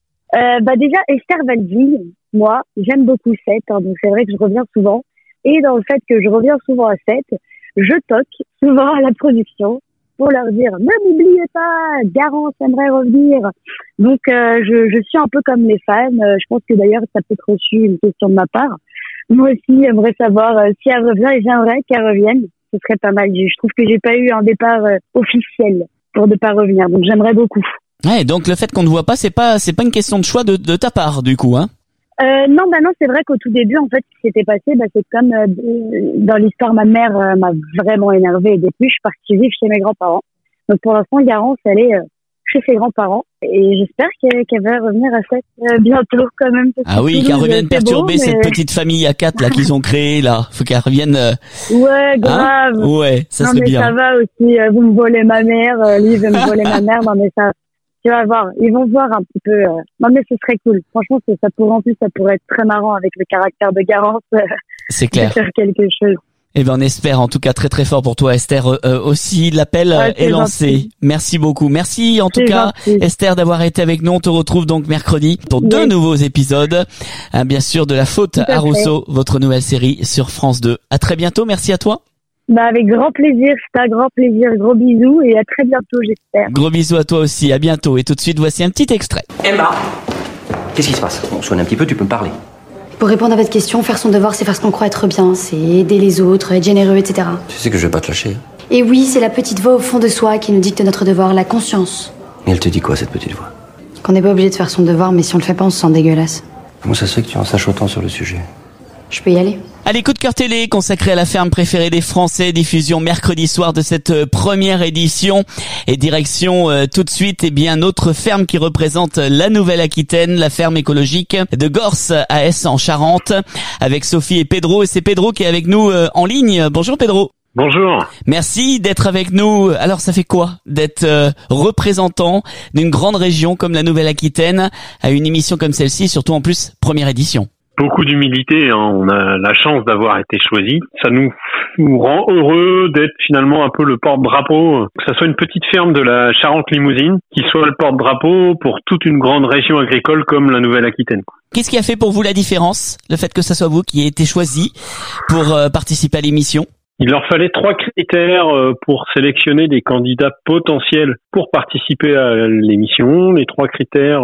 Déjà, Esther Valville, moi, j'aime beaucoup 7, hein, donc c'est vrai que je reviens souvent. Et dans le fait que je reviens souvent à 7, je toque souvent à la production pour leur dire ne m'oubliez pas, Garance aimerait revenir. Donc je suis un peu comme les fans. Je pense que d'ailleurs ça peut être reçu une question de ma part. Moi aussi j'aimerais savoir si elle revient et j'aimerais qu'elle revienne. Ce serait pas mal. Je trouve que j'ai pas eu un départ officiel pour ne pas revenir. Donc j'aimerais beaucoup. Ouais, donc le fait qu'on ne voit pas, c'est pas une question de choix de ta part du coup, hein. Non, c'est vrai qu'au tout début, en fait, ce qui s'était passé, c'est comme dans l'histoire, ma mère m'a vraiment énervée et depuis, je suis partie vivre chez mes grands-parents. Donc pour l'instant, Garance, elle est chez ses grands-parents et j'espère qu'elle va revenir à 7 bientôt quand même. Ah oui, qu'elle revienne perturber cette petite famille à 4 là qu'ils ont créée là. Faut qu'elle revienne. Ouais, grave. Hein, ouais, ça serait bien. Non mais ça va aussi. Vous me volez ma mère, lui veut me voler ma mère. Non mais ça. Tu vas voir, ils vont voir un petit peu. Non mais ce serait cool. Franchement, ça pourrait être très marrant avec le caractère de Garance. C'est clair. De faire quelque chose. Eh ben on espère en tout cas très très fort pour toi Esther aussi. L'appel est lancé. Gentil. Merci beaucoup. Merci en tout cas gentil. Esther d'avoir été avec nous. On te retrouve donc mercredi pour 2 nouveaux épisodes. Bien sûr de La Faute à Rousseau, votre nouvelle série sur France 2. À très bientôt. Merci à toi. Avec grand plaisir, c'est un grand plaisir. Gros bisous et à très bientôt, j'espère. Gros bisous à toi aussi, à bientôt. Et tout de suite, voici un petit extrait. Emma, qu'est-ce qui se passe? On sonne un petit peu, tu peux me parler. Pour répondre à votre question, faire son devoir, c'est faire ce qu'on croit être bien. C'est aider les autres, être généreux, etc. Tu sais que je vais pas te lâcher. Et oui, c'est la petite voix au fond de soi qui nous dicte notre devoir, la conscience. Et elle te dit quoi, cette petite voix? Qu'on n'est pas obligé de faire son devoir, mais si on le fait pas, on se sent dégueulasse. Comment ça se fait que tu en saches autant sur le sujet? Je peux y aller. Allez, coup de cœur télé consacré à la ferme préférée des Français, diffusion mercredi soir de cette première édition et direction tout de suite notre ferme qui représente la Nouvelle-Aquitaine, la ferme écologique de Gorce à Ess en Charente avec Sophie et Pedro, et c'est Pedro qui est avec nous en ligne. Bonjour Pedro. Bonjour. Merci d'être avec nous. Alors ça fait quoi d'être représentant d'une grande région comme la Nouvelle-Aquitaine à une émission comme celle-ci, surtout en plus première édition? Beaucoup d'humilité, hein. On a la chance d'avoir été choisi. Ça nous rend heureux d'être finalement un peu le porte-drapeau, que ça soit une petite ferme de la Charente-Limousine, qui soit le porte-drapeau pour toute une grande région agricole comme la Nouvelle-Aquitaine. Qu'est-ce qui a fait pour vous la différence, le fait que ça soit vous qui ayez été choisi pour participer à l'émission? Il leur fallait 3 critères pour sélectionner des candidats potentiels pour participer à l'émission. Les 3 critères,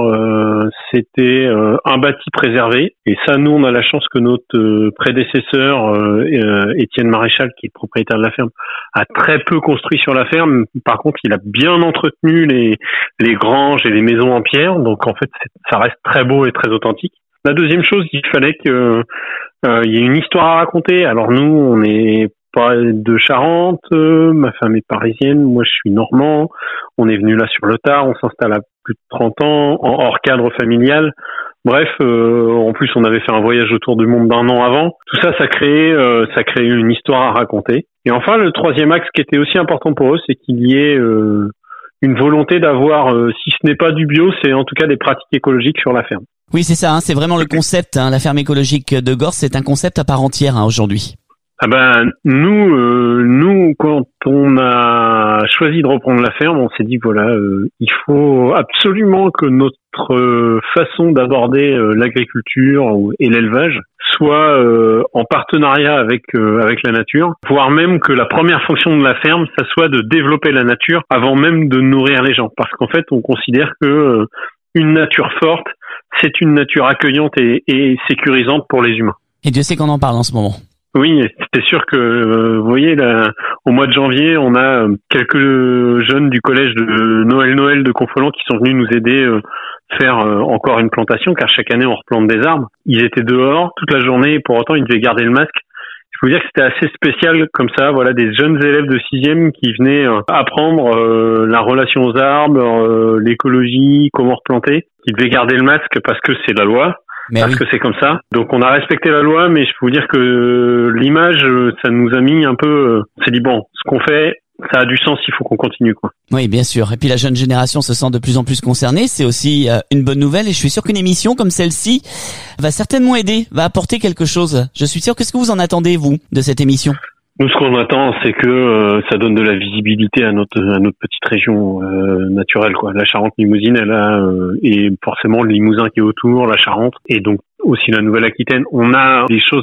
c'était un bâti préservé. Et ça, nous, on a la chance que notre prédécesseur, Étienne Maréchal, qui est propriétaire de la ferme, a très peu construit sur la ferme. Par contre, il a bien entretenu les granges et les maisons en pierre. Donc, en fait, ça reste très beau et très authentique. La deuxième chose, il fallait que il y ait une histoire à raconter. Alors, nous, on est pas de Charente, ma femme est parisienne, moi je suis normand, on est venu là sur le tard, on s'installe à plus de 30 ans, en hors cadre familial, Bref, en plus on avait fait un voyage autour du monde d'1 an avant. Tout ça, ça crée une histoire à raconter. Et enfin, le troisième axe qui était aussi important pour eux, c'est qu'il y ait une volonté d'avoir, si ce n'est pas du bio, c'est en tout cas des pratiques écologiques sur la ferme. Oui, c'est ça, c'est vraiment le concept. La ferme écologique de Gorce, c'est un concept à part entière aujourd'hui. Ah ben nous quand on a choisi de reprendre la ferme, on s'est dit voilà, il faut absolument que notre façon d'aborder l'agriculture et l'élevage soit en partenariat avec la nature, voire même que la première fonction de la ferme, ça soit de développer la nature avant même de nourrir les gens, parce qu'en fait on considère que une nature forte, c'est une nature accueillante et sécurisante pour les humains. Et Dieu sait qu'on en parle en ce moment. Oui, c'est sûr que vous voyez là, au mois de janvier, on a quelques jeunes du collège de Noël de Confolens qui sont venus nous aider faire encore une plantation, car chaque année on replante des arbres. Ils étaient dehors toute la journée et pour autant ils devaient garder le masque. Je peux vous dire que c'était assez spécial comme ça, voilà, des jeunes élèves de 6e qui venaient apprendre la relation aux arbres, l'écologie, comment replanter, qui devaient garder le masque parce que c'est la loi. Parce que c'est comme ça. Donc on a respecté la loi, mais je peux vous dire que l'image, ça nous a mis un peu... on s'est dit bon, ce qu'on fait, ça a du sens, il faut qu'on continue, quoi. Oui, bien sûr. Et puis la jeune génération se sent de plus en plus concernée. C'est aussi une bonne nouvelle. Et je suis sûr qu'une émission comme celle-ci va certainement aider, va apporter quelque chose. Je suis sûr. Qu'est-ce que vous en attendez, vous, de cette émission ? Nous, ce qu'on attend, c'est que ça donne de la visibilité à notre petite région naturelle, quoi. La Charente-Limousine, elle a et forcément le Limousin qui est autour, la Charente, et donc aussi la Nouvelle-Aquitaine. On a des choses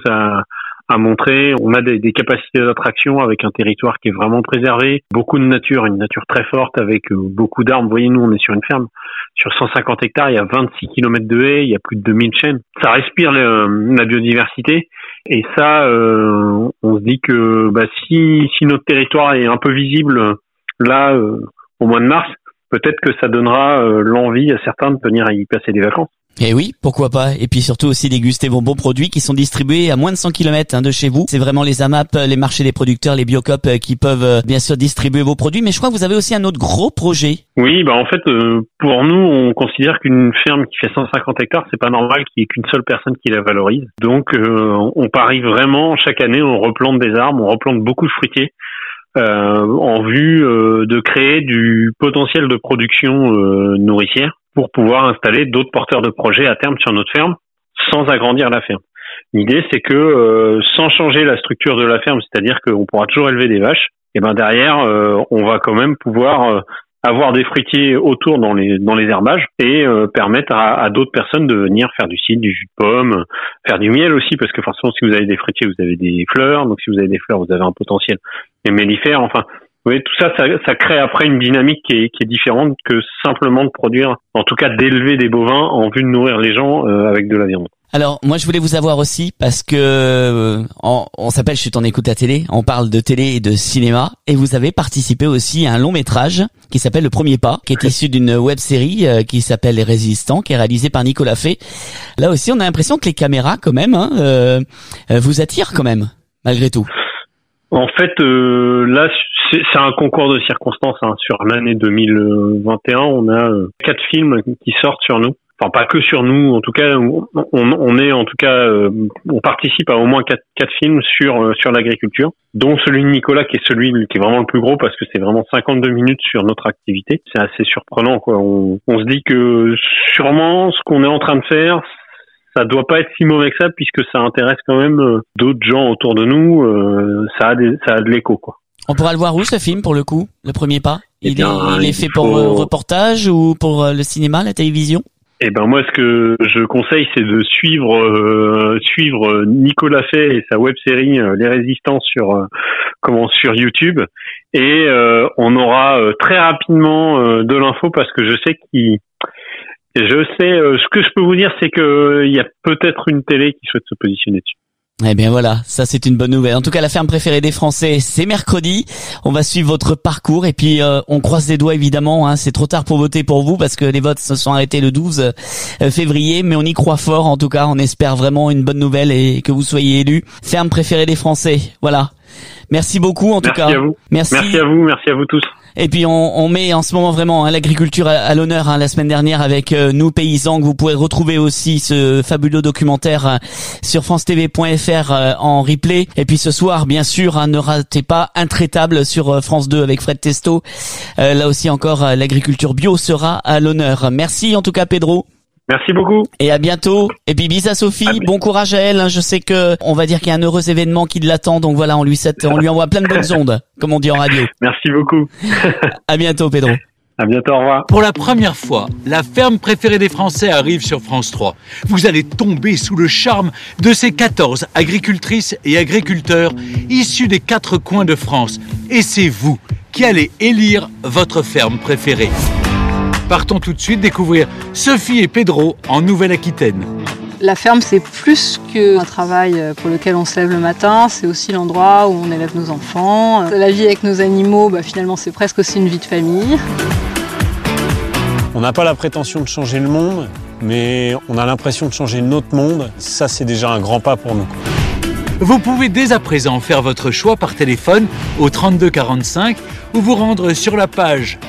à montrer. On a des capacités d'attraction avec un territoire qui est vraiment préservé, beaucoup de nature, une nature très forte avec beaucoup d'arbres. Vous voyez, nous, on est sur une ferme. Sur 150 hectares, il y a 26 km de haies, il y a plus de 2000 chênes. Ça respire la biodiversité. Et ça, on se dit que si notre territoire est un peu visible là au mois de mars, peut-être que ça donnera l'envie à certains de venir y passer des vacances. Et oui, pourquoi pas. Et puis surtout aussi déguster vos bons produits qui sont distribués à moins de 100 km de chez vous. C'est vraiment les AMAP, les marchés des producteurs, les Biocop qui peuvent bien sûr distribuer vos produits. Mais je crois que vous avez aussi un autre gros projet. Oui, en fait, pour nous, on considère qu'une ferme qui fait 150 hectares, c'est pas normal qu'il y ait qu'une seule personne qui la valorise. Donc, on parie vraiment, chaque année, on replante des arbres, on replante beaucoup de fruitiers. En vue de créer du potentiel de production nourricière pour pouvoir installer d'autres porteurs de projets à terme sur notre ferme sans agrandir la ferme. L'idée, c'est que sans changer la structure de la ferme, c'est-à-dire qu'on pourra toujours élever des vaches, et derrière, on va quand même pouvoir avoir des fruitiers autour dans les herbages et permettre à d'autres personnes de venir faire du cidre, du jus de pomme, faire du miel aussi, parce que forcément, si vous avez des fruitiers, vous avez des fleurs, donc si vous avez des fleurs, vous avez un potentiel mellifère, enfin... Vous voyez, tout ça crée après une dynamique qui est différente que simplement de produire, en tout cas d'élever des bovins en vue de nourrir les gens avec de la viande. Alors, moi, je voulais vous avoir aussi parce que on s'appelle Chut, on écoute la télé, on parle de télé et de cinéma, et vous avez participé aussi à un long métrage qui s'appelle Le Premier Pas, qui est issu d'une web série qui s'appelle Les Résistants, qui est réalisée par Nicolas Fay. Là aussi, on a l'impression que les caméras, quand même, vous attirent quand même, malgré tout. En fait, là, c'est un concours de circonstances. Sur l'année 2021, on a 4 films qui sortent sur nous. Enfin, pas que sur nous. En tout cas, on est, en tout cas, on participe à au moins 4 films sur l'agriculture, dont celui de Nicolas, qui est celui qui est vraiment le plus gros parce que c'est vraiment 52 minutes sur notre activité. C'est assez surprenant, quoi. On se dit que sûrement ce qu'on est en train de faire, ça doit pas être si mauvais que ça, puisque ça intéresse quand même d'autres gens autour de nous. Ça a de l'écho, quoi. On pourra le voir où, ce film, pour le coup, Le Premier Pas? Il est fait pour reportage ou pour le cinéma, la télévision? Moi, ce que je conseille, c'est de suivre Nicolas Fay et sa web-série Les Résistants sur YouTube, et on aura très rapidement de l'info, parce que ce que je peux vous dire, c'est que il y a peut-être une télé qui souhaite se positionner dessus. Eh bien voilà, ça c'est une bonne nouvelle. En tout cas, la ferme préférée des Français, c'est mercredi. On va suivre votre parcours et puis on croise les doigts évidemment. C'est trop tard pour voter pour vous parce que les votes se sont arrêtés le 12 février, mais on y croit fort. En tout cas, on espère vraiment une bonne nouvelle et que vous soyez élu ferme préférée des Français. Voilà. Merci beaucoup en tout cas. Merci à vous. Merci à vous tous. Et puis on met en ce moment vraiment l'agriculture à l'honneur. La semaine dernière avec Nous Paysans, que vous pourrez retrouver aussi ce fabuleux documentaire sur francetv.fr en replay. Et puis ce soir, bien sûr, ne ratez pas Intraitable sur France 2 avec Fred Testo. Là aussi encore, l'agriculture bio sera à l'honneur. Merci en tout cas, Pedro. Merci beaucoup. Et à bientôt. Et puis bis à Sophie. Bon courage à elle. Je sais que on va dire qu'il y a un heureux événement qui l'attend. Donc voilà, on lui envoie plein de bonnes ondes, comme on dit en radio. Merci beaucoup. À bientôt, Pedro. À bientôt, au revoir. Pour la première fois, la ferme préférée des Français arrive sur France 3. Vous allez tomber sous le charme de ces 14 agricultrices et agriculteurs issus des 4 coins de France. Et c'est vous qui allez élire votre ferme préférée. Partons tout de suite découvrir Sophie et Pedro en Nouvelle-Aquitaine. La ferme, c'est plus qu'un travail pour lequel on se lève le matin, c'est aussi l'endroit où on élève nos enfants. La vie avec nos animaux, finalement, c'est presque aussi une vie de famille. On n'a pas la prétention de changer le monde, mais on a l'impression de changer notre monde. Ça, c'est déjà un grand pas pour nous. Vous pouvez dès à présent faire votre choix par téléphone au 32 45 ou vous rendre sur la page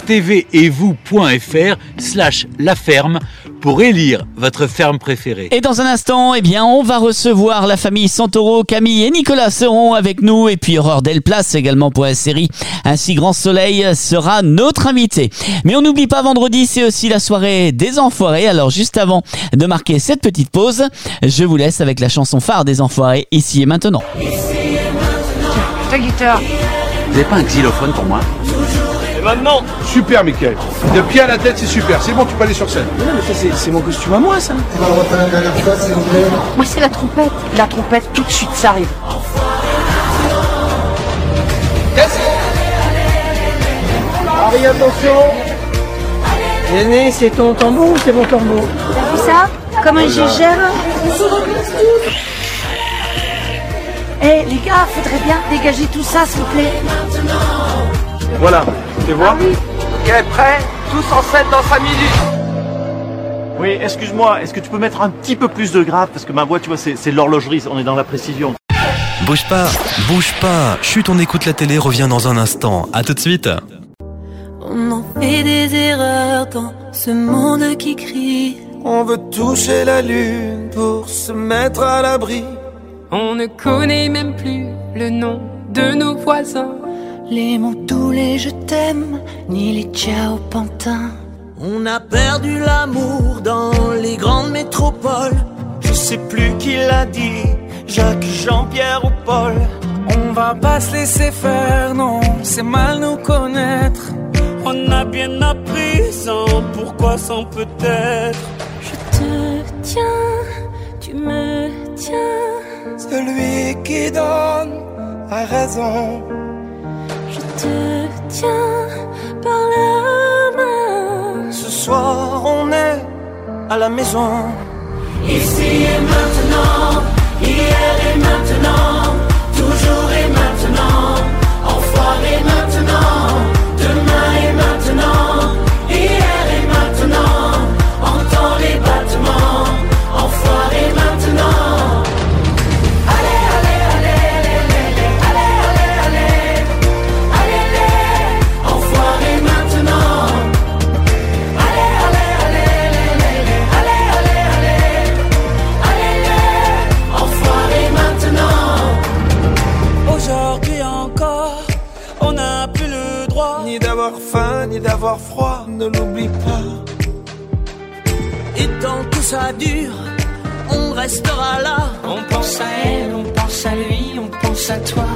ftvetvous.fr/laferme pour élire votre ferme préférée. Et dans un instant, on va recevoir la famille Santoro. Camille et Nicolas seront avec nous. Et puis Aurore Delplace également pour la série Ainsi Grand Soleil sera notre invité. Mais on n'oublie pas, vendredi, c'est aussi la soirée des Enfoirés. Alors juste avant de marquer cette petite pause, je vous laisse avec la chanson phare des Enfoirés, Ici et Maintenant. Ta guitare. Vous n'avez pas un xylophone pour moi? Et maintenant? Super, Mickaël. De pied à la tête, c'est super. C'est bon, tu peux aller sur scène. Non, mais ça, c'est mon costume à moi, ça. Moi, c'est la trompette. La trompette, tout de suite, ça arrive. Harry, attention. Yanné, c'est ton tambour ou c'est mon tambour? T'as vu ça? Comment je gère? Eh les gars, faudrait bien dégager tout ça, s'il vous plaît. Voilà, tu vois? Ok, prêt? Tous en scène dans 5 minutes. Oui, excuse-moi, est-ce que tu peux mettre un petit peu plus de grave? Parce que ma voix, tu vois, c'est de l'horlogerie, on est dans la précision. Bouge pas. Chut, on écoute la télé, revient dans un instant. À tout de suite. On en fait des erreurs dans ce monde qui crie. On veut toucher la lune pour se mettre à l'abri. On ne connaît même plus le nom de nos voisins. Les mots doux, les je t'aime, ni les ciao pantins. On a perdu l'amour dans les grandes métropoles. Je sais plus qui l'a dit, Jacques, Jean-Pierre ou Paul. On va pas se laisser faire, non, c'est mal nous connaître. On a bien appris sans pourquoi, sans peut-être. Je te tiens, tu me tiens. Celui qui donne a raison. Je te tiens par la main. Ce soir on est à la maison. Ici et maintenant, hier et maintenant, toujours et maintenant, enfoiré maintenant, demain et maintenant, hier et maintenant, entends les battements, enfoiré maintenant. Ni d'avoir faim, ni d'avoir froid, ne l'oublie pas. Et tant que ça dure, on restera là. On pense à elle, on pense à lui, on pense à toi.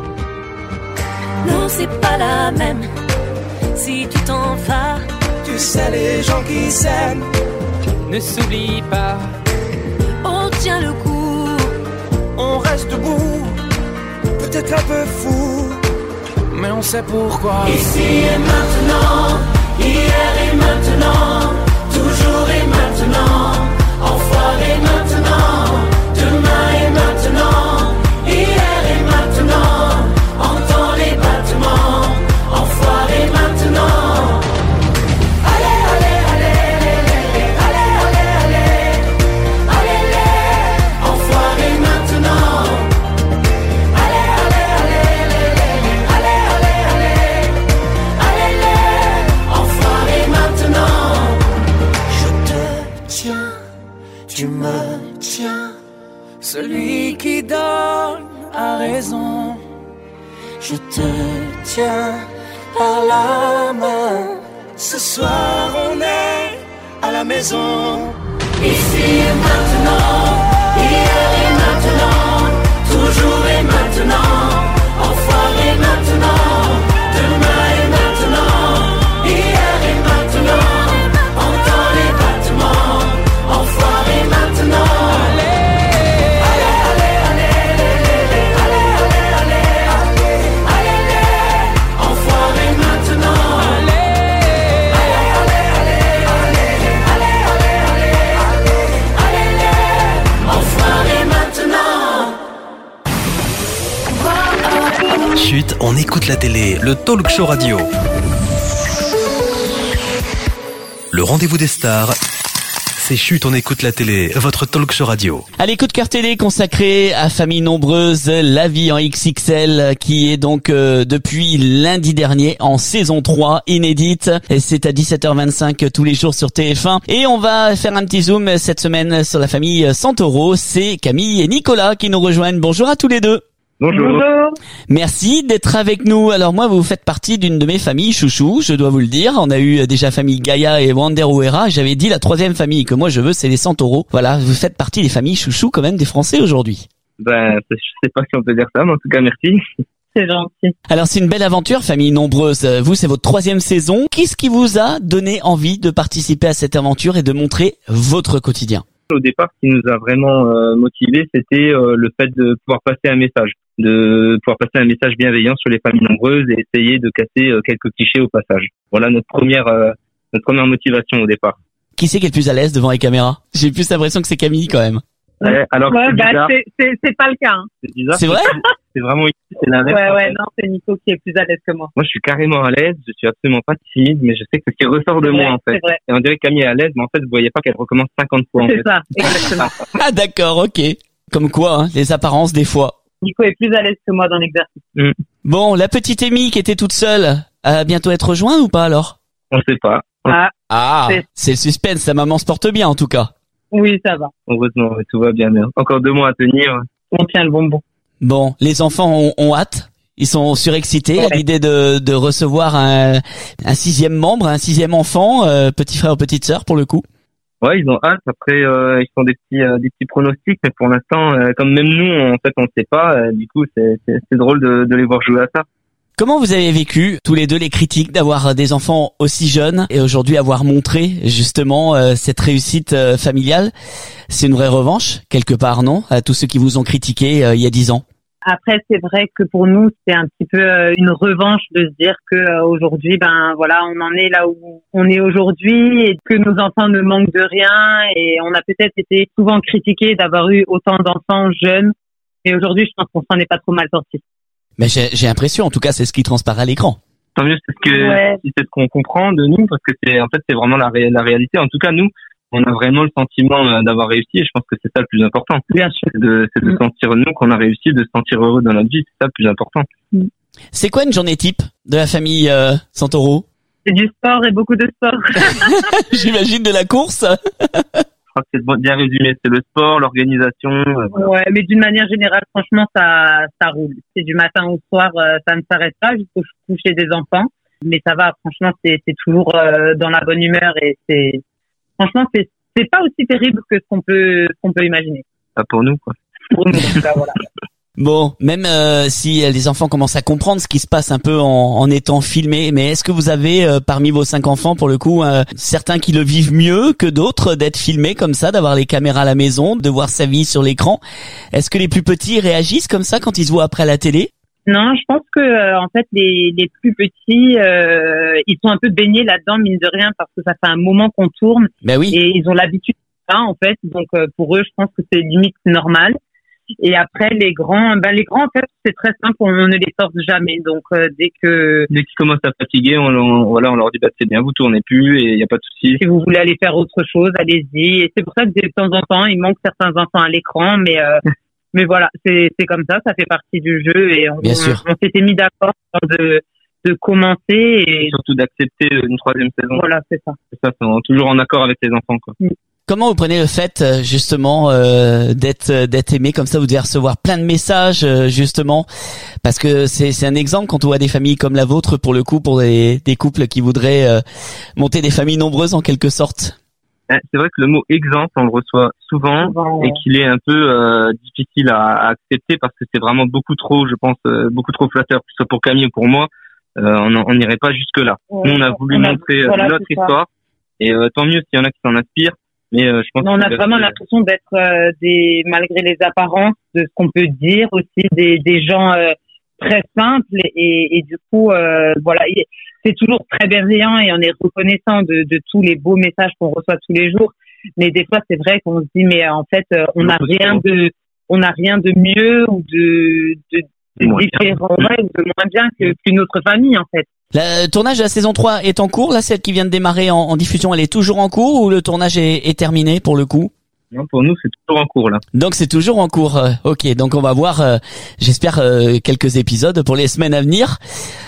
Non, c'est pas la même. Si tu t'en vas, tu sais les gens qui s'aiment ne s'oublie pas. On tient le coup, on reste debout, peut-être un peu fou, mais on sait pourquoi. Ici et maintenant, hier et maintenant, toujours et maintenant, enfoiré maintenant, demain et maintenant, hier et maintenant, entends les battements, enfoiré maintenant. Allez, allez, allez, allez, allez, allez, allez, allez, allez, enfoiré maintenant. Allez, allez, allez, allez, allez, allez, allez. tu me tiens. Celui qui donne a raison. Je te tiens par la main. Ce soir on est à la maison. Ici et maintenant, hier et maintenant, toujours et maintenant, enfoiré et maintenant, demain et maintenant, hier et maintenant, entends les battements, enfoiré et maintenant. Chut, on écoute la télé, le talk show radio. Le rendez-vous des stars, c'est Chut, on écoute la télé, votre talk show radio. Allez, coup de cœur télé consacré à Famille Nombreuse, la vie en XXL, qui est donc depuis lundi dernier en saison 3, inédite. Et c'est à 17h25 tous les jours sur TF1. Et on va faire un petit zoom cette semaine sur la famille Santoro. C'est Camille et Nicolas qui nous rejoignent. Bonjour à tous les deux. Bonjour. Merci d'être avec nous. Alors moi, vous faites partie d'une de mes familles chouchou, je dois vous le dire. On a eu déjà famille Gaïa et Wanderuera. J'avais dit la troisième famille que moi je veux, c'est les Santoro. Voilà, vous faites partie des familles chouchou quand même des Français aujourd'hui. Ben, je sais pas si on peut dire ça, mais en tout cas, merci. C'est gentil. Alors c'est une belle aventure, Famille Nombreuse. Vous, c'est votre troisième saison. Qu'est-ce qui vous a donné envie de participer à cette aventure et de montrer votre quotidien ? Au départ, ce qui nous a vraiment motivés, c'était le fait de pouvoir passer un message, bienveillant sur les familles nombreuses et essayer de casser quelques clichés au passage. Voilà notre première motivation au départ. Qui c'est qui est le plus à l'aise devant les caméras ? J'ai plus l'impression que c'est Camille quand même. Alors c'est pas le cas. Hein. C'est bizarre. C'est vrai ? C'est vraiment c'est l'inverse. Ouais, non, c'est Nico qui est plus à l'aise que moi. Moi, je suis carrément à l'aise. Je suis absolument pas timide, mais je sais que c'est ce qui ressort de moi en fait. Vrai. Et on dirait que Camille est à l'aise, mais en fait, vous voyez pas qu'elle recommence 50 fois. C'est ça, exactement. Ah d'accord, ok. Comme quoi, hein, les apparences des fois. Nico est plus à l'aise que moi dans l'exercice. Bon, la petite Amy qui était toute seule, va bientôt être rejointe ou pas alors ? On sait pas. C'est le suspense. Sa maman se porte bien en tout cas. Oui, ça va. Heureusement, tout va bien. Encore 2 mois à tenir. On tient le bonbon. Bon, les enfants ont hâte. Ils sont surexcités à l'idée de recevoir un 6e membre, un 6e enfant, petit frère ou petite sœur pour le coup. Ouais, ils ont hâte. Après, ils font des petits pronostics, mais pour l'instant, comme même nous, en fait, on ne sait pas. Du coup, c'est drôle de les voir jouer à ça. Comment vous avez vécu tous les deux les critiques d'avoir des enfants aussi jeunes et aujourd'hui avoir montré justement cette réussite familiale ? C'est une vraie revanche quelque part, non ? À tous ceux qui vous ont critiqué il y a 10 ans. Après, c'est vrai que pour nous, c'est un petit peu une revanche de se dire que aujourd'hui, ben voilà, on en est là où on est aujourd'hui et que nos enfants ne manquent de rien. Et on a peut-être été souvent critiqués d'avoir eu autant d'enfants jeunes. Et aujourd'hui, je pense qu'on s'en est pas trop mal sortis. Mais j'ai l'impression, en tout cas, c'est ce qui transparaît à l'écran. Tant mieux, c'est ce qu'on comprend de nous, parce que c'est vraiment la réalité. En tout cas, nous, on a vraiment le sentiment d'avoir réussi, et je pense que c'est ça le plus important. Bien sûr. C'est de sentir nous qu'on a réussi, de se sentir heureux dans notre vie, c'est ça le plus important. C'est quoi une journée type de la famille Santoro ? C'est du sport et beaucoup de sport. J'imagine de la course. Je crois que c'est bien résumé, c'est le sport, l'organisation. Voilà. Ouais, mais d'une manière générale, franchement, ça roule. C'est du matin au soir, ça ne s'arrête pas jusqu'au coucher des enfants. Mais ça va, franchement, c'est toujours dans la bonne humeur et franchement, c'est pas aussi terrible que ce qu'on peut imaginer. Pas pour nous, quoi. Pour nous, en tout cas, voilà. Bon, même si les enfants commencent à comprendre ce qui se passe un peu en étant filmés, mais est-ce que vous avez parmi vos 5 enfants, pour le coup, certains qui le vivent mieux que d'autres d'être filmés comme ça, d'avoir les caméras à la maison, de voir sa vie sur l'écran ? Est-ce que les plus petits réagissent comme ça quand ils se voient après à la télé ? Non, je pense que en fait les plus petits ils sont un peu baignés là-dedans mine de rien parce que ça fait un moment qu'on tourne. Ben oui. Et ils ont l'habitude de ça en fait, donc pour eux je pense que c'est limite normal. Et après les grands en fait c'est très simple, on ne les force jamais. Donc dès qu'ils commencent à fatiguer, on leur dit bah c'est bien, vous tournez plus et il y a pas de souci. Si vous voulez aller faire autre chose, allez-y. Et c'est pour ça que de temps en temps il manque certains enfants à l'écran, mais voilà, c'est comme ça fait partie du jeu et on s'était mis d'accord de commencer et surtout d'accepter une 3e saison. Voilà, c'est ça. C'est ça, c'est toujours en accord avec les enfants, quoi. Comment vous prenez le fait justement d'être aimé comme ça? Vous devez recevoir plein de messages justement, parce que c'est un exemple quand on voit des familles comme la vôtre, pour le coup, pour des couples qui voudraient monter des familles nombreuses en quelque sorte. C'est vrai que le mot exemple, on le reçoit souvent et qu'il est un peu difficile à accepter, parce que c'est vraiment beaucoup trop, je pense, beaucoup trop flatteur, que ce soit pour Camille ou pour moi. On n'irait pas jusque là. Nous, on a voulu montrer notre histoire, et tant mieux s'il y en a qui s'en inspirent. Mais je pense on a vraiment l'impression d'être malgré les apparences, de ce qu'on peut dire aussi, des gens très simples, et du coup voilà, c'est toujours très bienveillant et on est reconnaissant de tous les beaux messages qu'on reçoit tous les jours. Mais des fois c'est vrai qu'on se dit mais en fait on n'a rien de mieux ou de différent, ou de moins bien qu'une autre famille en fait. Le tournage de la saison 3 est en cours, là, celle qui vient de démarrer en diffusion, elle est toujours en cours, ou le tournage est terminé pour le coup? Non, pour nous, c'est toujours en cours, là. Donc, c'est toujours en cours. Ok, donc on va voir, j'espère, quelques épisodes pour les semaines à venir.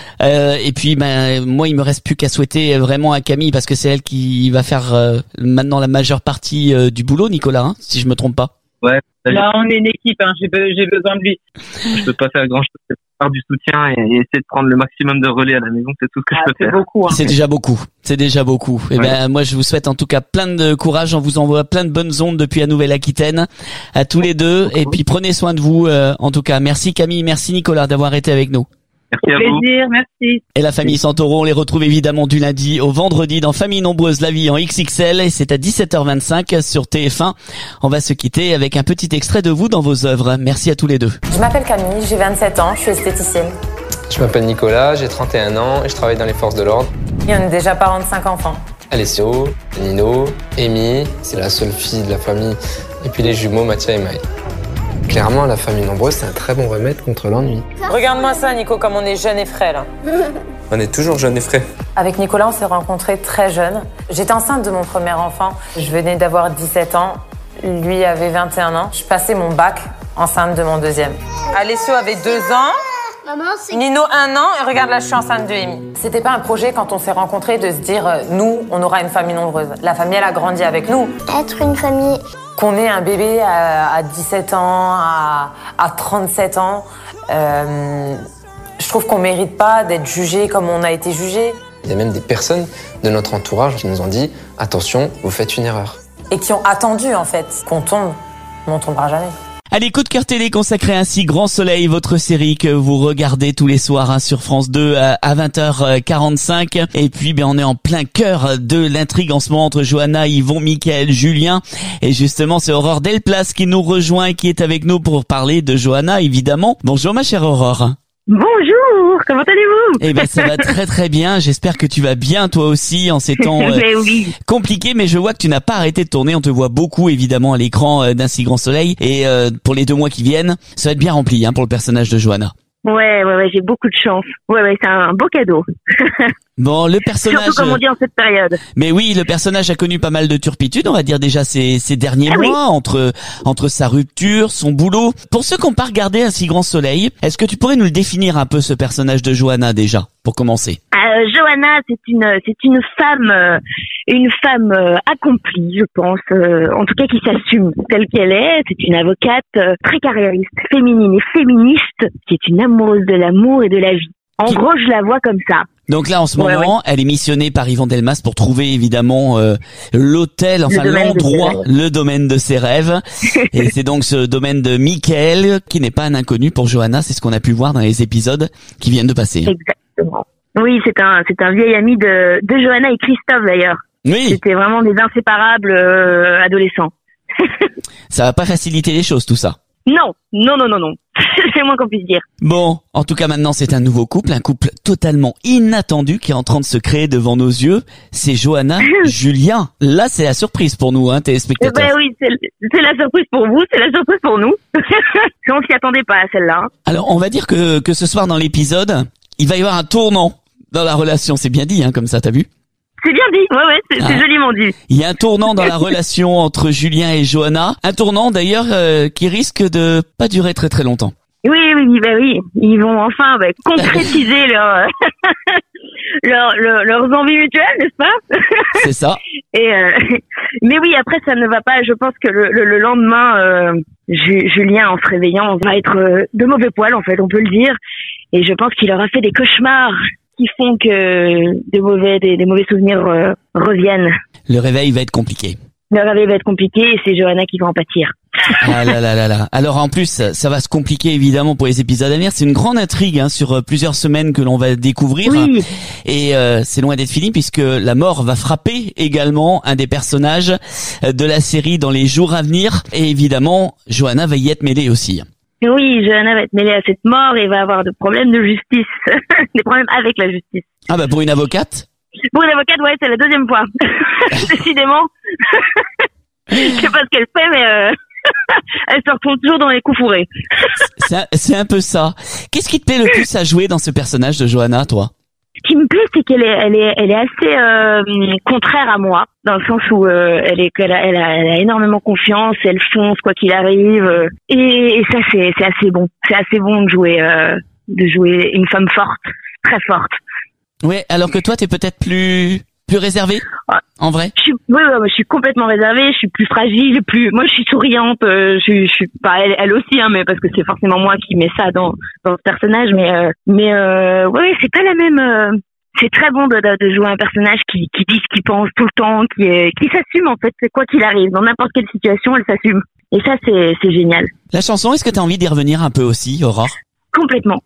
Et puis, moi, il me reste plus qu'à souhaiter vraiment à Camille, parce que c'est elle qui va faire maintenant la majeure partie du boulot, Nicolas, hein, si je me trompe pas. Ouais. Là, on est une équipe, hein, j'ai besoin de lui. Je peux pas faire grand chose, faire du soutien et essayer de prendre le maximum de relais à la maison, c'est tout ce que je peux faire. Beaucoup, hein. C'est déjà beaucoup. C'est déjà beaucoup. Et moi, je vous souhaite en tout cas plein de courage. On vous envoie plein de bonnes ondes depuis la Nouvelle-Aquitaine à tous les deux. Et puis, prenez soin de vous, en tout cas. Merci Camille, merci Nicolas d'avoir été avec nous. Merci à vous. Plaisir, merci. Et la famille Santoro, on les retrouve évidemment du lundi au vendredi dans Famille Nombreuse, la vie en XXL, et c'est à 17h25 sur TF1. On va se quitter avec un petit extrait de vous dans vos œuvres. Merci à tous les deux. Je m'appelle Camille, j'ai 27 ans, je suis esthéticienne. Je m'appelle Nicolas, j'ai 31 ans et je travaille dans les forces de l'ordre. Et on est déjà parents de 5 enfants. Alessio, Nino, Amy, c'est la seule fille de la famille, et puis les jumeaux Mathia et Maë. Clairement, la famille nombreuse, c'est un très bon remède contre l'ennui. Regarde-moi ça, Nico, comme on est jeunes et frais, là. On est toujours jeunes et frais. Avec Nicolas, on s'est rencontrés très jeunes. J'étais enceinte de mon premier enfant. Je venais d'avoir 17 ans. Lui avait 21 ans. Je passais mon bac enceinte de mon deuxième. Alessio avait 2 ans. Maman, c'est... Nino 1 an. Et regarde, là, je suis enceinte de Amy. C'était pas un projet, quand on s'est rencontrés, de se dire, nous, on aura une famille nombreuse. La famille, elle a grandi avec nous. Être une famille... Qu'on ait un bébé à 17 ans, à 37 ans, je trouve qu'on mérite pas d'être jugé comme on a été jugé. Il y a même des personnes de notre entourage qui nous ont dit « Attention, vous faites une erreur ». Et qui ont attendu, en fait, qu'on tombe, mais on tombera jamais. Allez, coup de cœur télé consacré ainsi Grand Soleil, votre série que vous regardez tous les soirs sur France 2 à 20h45. Et puis, on est en plein cœur de l'intrigue en ce moment entre Johanna, Yvon, Mickaël, Julien. Et justement, c'est Aurore Delplace qui nous rejoint et qui est avec nous pour parler de Johanna, évidemment. Bonjour ma chère Aurore. Bonjour, comment allez-vous? Eh ben ça va très très bien, j'espère que tu vas bien toi aussi en ces temps oui. compliqués, mais je vois que tu n'as pas arrêté de tourner, on te voit beaucoup évidemment à l'écran d'Un si grand soleil, et pour les 2 mois qui viennent, ça va être bien rempli pour le personnage de Johanna. Ouais, j'ai beaucoup de chance. Ouais, c'est un beau cadeau. Bon, le personnage... Surtout comme on dit en cette période. Mais oui, le personnage a connu pas mal de turpitudes, on va dire déjà ces derniers mois, entre sa rupture, son boulot. Pour ceux qui n'ont pas regardé Un si grand soleil, est-ce que tu pourrais nous le définir un peu, ce personnage de Johanna, déjà, pour commencer? Johanna, c'est une femme accomplie, je pense, en tout cas qui s'assume telle qu'elle est. C'est une avocate très carriériste, féminine et féministe, qui est une amoureuse de l'amour et de la vie. En gros, je la vois comme ça. Donc là, en ce moment, elle est missionnée par Yvon Delmas pour trouver évidemment l'hôtel, enfin l'endroit, le domaine de ses rêves. Et c'est donc ce domaine de Mickaël qui n'est pas un inconnu pour Johanna. C'est ce qu'on a pu voir dans les épisodes qui viennent de passer. Exactement. Oui, c'est un vieil ami de Johanna et Christophe d'ailleurs. Oui. C'était vraiment des inséparables adolescents. Ça va pas faciliter les choses, tout ça. Non. C'est le moins qu'on puisse dire. Bon, en tout cas maintenant c'est un nouveau couple, un couple totalement inattendu qui est en train de se créer devant nos yeux. C'est Johanna, Julien. Là c'est la surprise pour nous, téléspectateurs. Oui, c'est la surprise pour vous, c'est la surprise pour nous. On s'y attendait pas à celle-là. Alors on va dire que ce soir dans l'épisode, il va y avoir un tournant dans la relation. C'est bien dit, comme ça, t'as vu? C'est bien dit, c'est joliment dit. Il y a un tournant dans la relation entre Julien et Johanna. Un tournant d'ailleurs qui risque de pas durer très très longtemps. Oui. Ils vont enfin concrétiser leurs envies mutuelles, n'est-ce pas? C'est ça. Et mais oui, après ça ne va pas. Je pense que le lendemain, Julien, en se réveillant, va être de mauvais poil, en fait, on peut le dire. Et je pense qu'il aura fait des cauchemars qui font que des mauvais souvenirs reviennent. Le réveil va être compliqué. Le réveil va être compliqué et c'est Johanna qui va en pâtir. Ah là là là là. Alors en plus, ça va se compliquer évidemment pour les épisodes à venir. C'est une grande intrigue sur plusieurs semaines que l'on va découvrir. Oui. Et c'est loin d'être fini puisque la mort va frapper également un des personnages de la série dans les jours à venir. Et évidemment, Johanna va y être mêlée aussi. Oui, Johanna va être mêlée à cette mort et va avoir des problèmes de justice. Des problèmes avec la justice. Ah bah pour une avocate? Pour une avocate, ouais, c'est la deuxième fois. Décidément. Je sais pas ce qu'elle fait, mais elle se retrouve toujours dans les coups fourrés. C'est un peu ça. Qu'est-ce qui te plaît le plus à jouer dans ce personnage de Johanna, toi? Ce qui me plaît, c'est qu'elle est assez contraire à moi, dans le sens où elle a énormément confiance, elle fonce quoi qu'il arrive, et ça c'est assez bon. C'est assez bon de jouer une femme forte, très forte. Ouais, alors que toi, t'es peut-être plus réservée, en vrai. Je suis complètement réservée, je suis plus fragile, moi je suis souriante, je suis pas elle aussi, hein, mais parce que c'est forcément moi qui mets ça dans ce personnage, mais ouais, c'est pas la même. C'est très bon de jouer un personnage qui dit ce qu'il pense tout le temps, qui s'assume en fait, quoi qu'il arrive, dans n'importe quelle situation, elle s'assume. Et ça, c'est génial. La chanson, est-ce que t'as envie d'y revenir un peu aussi, Aurore? Complètement.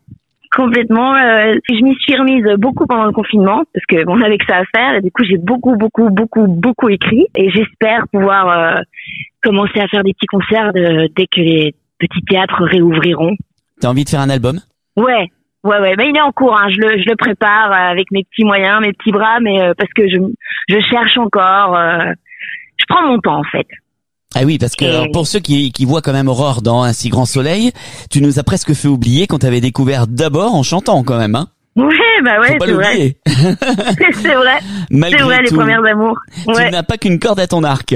Je m'y suis remise beaucoup pendant le confinement parce que on avait que ça à faire et du coup j'ai beaucoup écrit et j'espère pouvoir commencer à faire des petits concerts dès que les petits théâtres réouvriront. T'as envie de faire un album? Ouais, mais il est en cours, hein. Je le prépare avec mes petits moyens, mes petits bras, mais parce que je cherche encore. Je prends mon temps en fait. Ah oui, parce que alors, pour ceux qui voient quand même Aurore dans Un si grand soleil, tu nous as presque fait oublier qu'on t'avait découvert d'abord en chantant quand même, hein? Ouais, bah ouais, c'est vrai. C'est vrai. Malgré c'est vrai, tout, les premières amours. Ouais. Tu n'as pas qu'une corde à ton arc.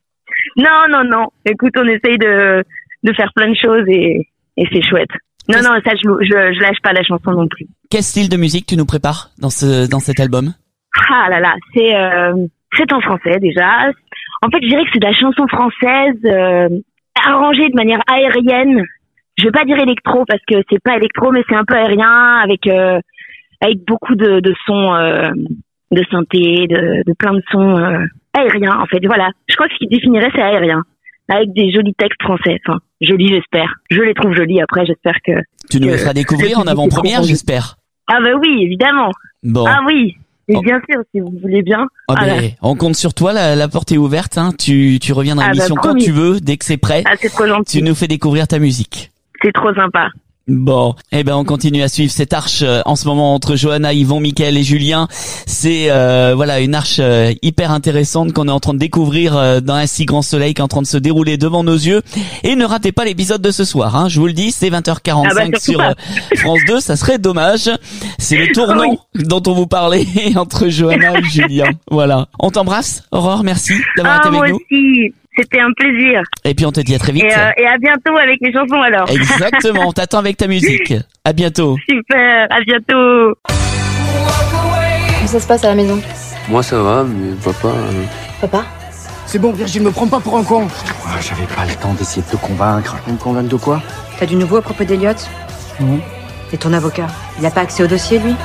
Non. Écoute, on essaye de faire plein de choses et c'est chouette. Non, ça, je lâche pas la chanson non plus. Quel style de musique tu nous prépares dans cet album? Ah là là, c'est en français déjà. En fait, je dirais que c'est de la chanson française arrangée de manière aérienne. Je vais pas dire électro parce que c'est pas électro, mais c'est un peu aérien avec beaucoup de sons de synthé, de plein de sons aériens en fait. Voilà, je crois que ce qui définirait c'est aérien avec des jolis textes français. Enfin, jolis, j'espère. Je les trouve jolis. Après, j'espère que tu nous les feras découvrir en avant-première, j'espère. Ah bah oui, évidemment. Bon. Ah oui. Et bien sûr, si vous voulez bien. On compte sur toi, la porte est ouverte, hein. Tu reviens dans l'émission quand tu veux, dès que c'est prêt. Ah, c'est trop gentil. Tu nous fais découvrir ta musique. C'est trop sympa. Bon, on continue à suivre cette arche en ce moment entre Johanna, Yvon, Mickaël et Julien. C'est une arche hyper intéressante qu'on est en train de découvrir dans Un si grand soleil qui est en train de se dérouler devant nos yeux. Et ne ratez pas l'épisode de ce soir, hein. Je vous le dis, c'est 20h45 sur France 2, ça serait dommage. C'est le tournant dont on vous parlait entre Johanna et Julien. Voilà. On t'embrasse, Aurore, merci d'avoir été avec nous. Moi aussi. C'était un plaisir. Et puis on te dit à très vite. Et à bientôt avec les chansons alors. Exactement, on t'attend avec ta musique. À bientôt. Super, à bientôt. Comment ça se passe à la maison? Moi ça va, mais papa... Papa? C'est bon, Virgile, me prends pas pour un con. J'avais pas le temps d'essayer de te convaincre. Me convaincre de quoi? T'as du nouveau à propos d'Eliott? Non. Et ton avocat? Il a pas accès au dossier, lui?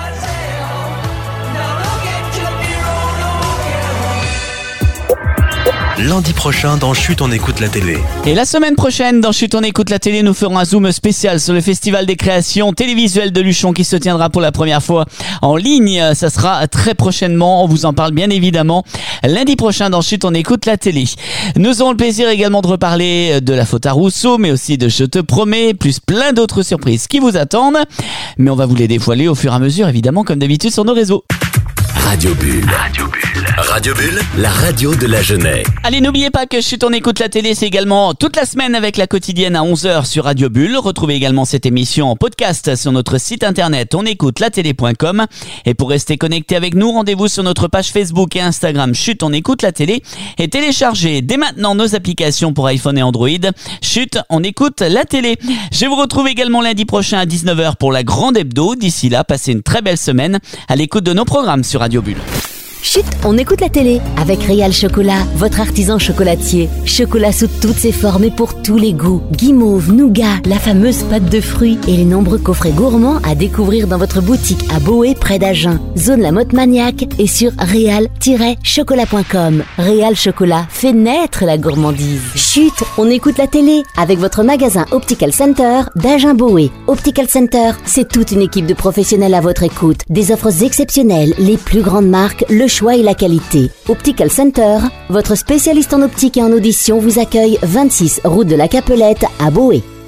Lundi prochain dans Chut, on écoute la télé. Et la semaine prochaine dans Chut, on écoute la télé, nous ferons un zoom spécial sur le Festival des créations télévisuelles de Luchon qui se tiendra pour la première fois en ligne. Ça sera très prochainement, on vous en parle bien évidemment. Lundi prochain dans Chut, on écoute la télé. Nous aurons le plaisir également de reparler de La faute à Rousseau, mais aussi de Je te promets, plus plein d'autres surprises qui vous attendent. Mais on va vous les dévoiler au fur et à mesure, évidemment, comme d'habitude sur nos réseaux. Radio Bulle. Radio Bulle, la radio de la jeunesse. Allez, n'oubliez pas que Chut, on écoute la télé, c'est également toute la semaine avec la quotidienne à 11h sur Radio Bulle. Retrouvez également cette émission en podcast sur notre site internet onécoutelatélé.com. Et pour rester connecté avec nous, rendez-vous sur notre page Facebook et Instagram Chut, on écoute la télé et téléchargez dès maintenant nos applications pour iPhone et Android. Chut, on écoute la télé. Je vous retrouve également lundi prochain à 19h pour la grande hebdo. D'ici là, passez une très belle semaine à l'écoute de nos programmes sur Radio Bulle. Chut, on écoute la télé avec Réal Chocolat, votre artisan chocolatier. Chocolat sous toutes ses formes et pour tous les goûts. Guimauve, nougat, la fameuse pâte de fruits et les nombreux coffrets gourmands à découvrir dans votre boutique à Boé près d'Agen. Zone La Motte Maniaque et sur réal-chocolat.com. Réal Chocolat fait naître la gourmandise. Chut, on écoute la télé avec votre magasin Optical Center d'Agen Boé. Optical Center, c'est toute une équipe de professionnels à votre écoute. Des offres exceptionnelles, les plus grandes marques, le choix et la qualité. Optical Center, votre spécialiste en optique et en audition vous accueille 26 route de la Capelette à Boé.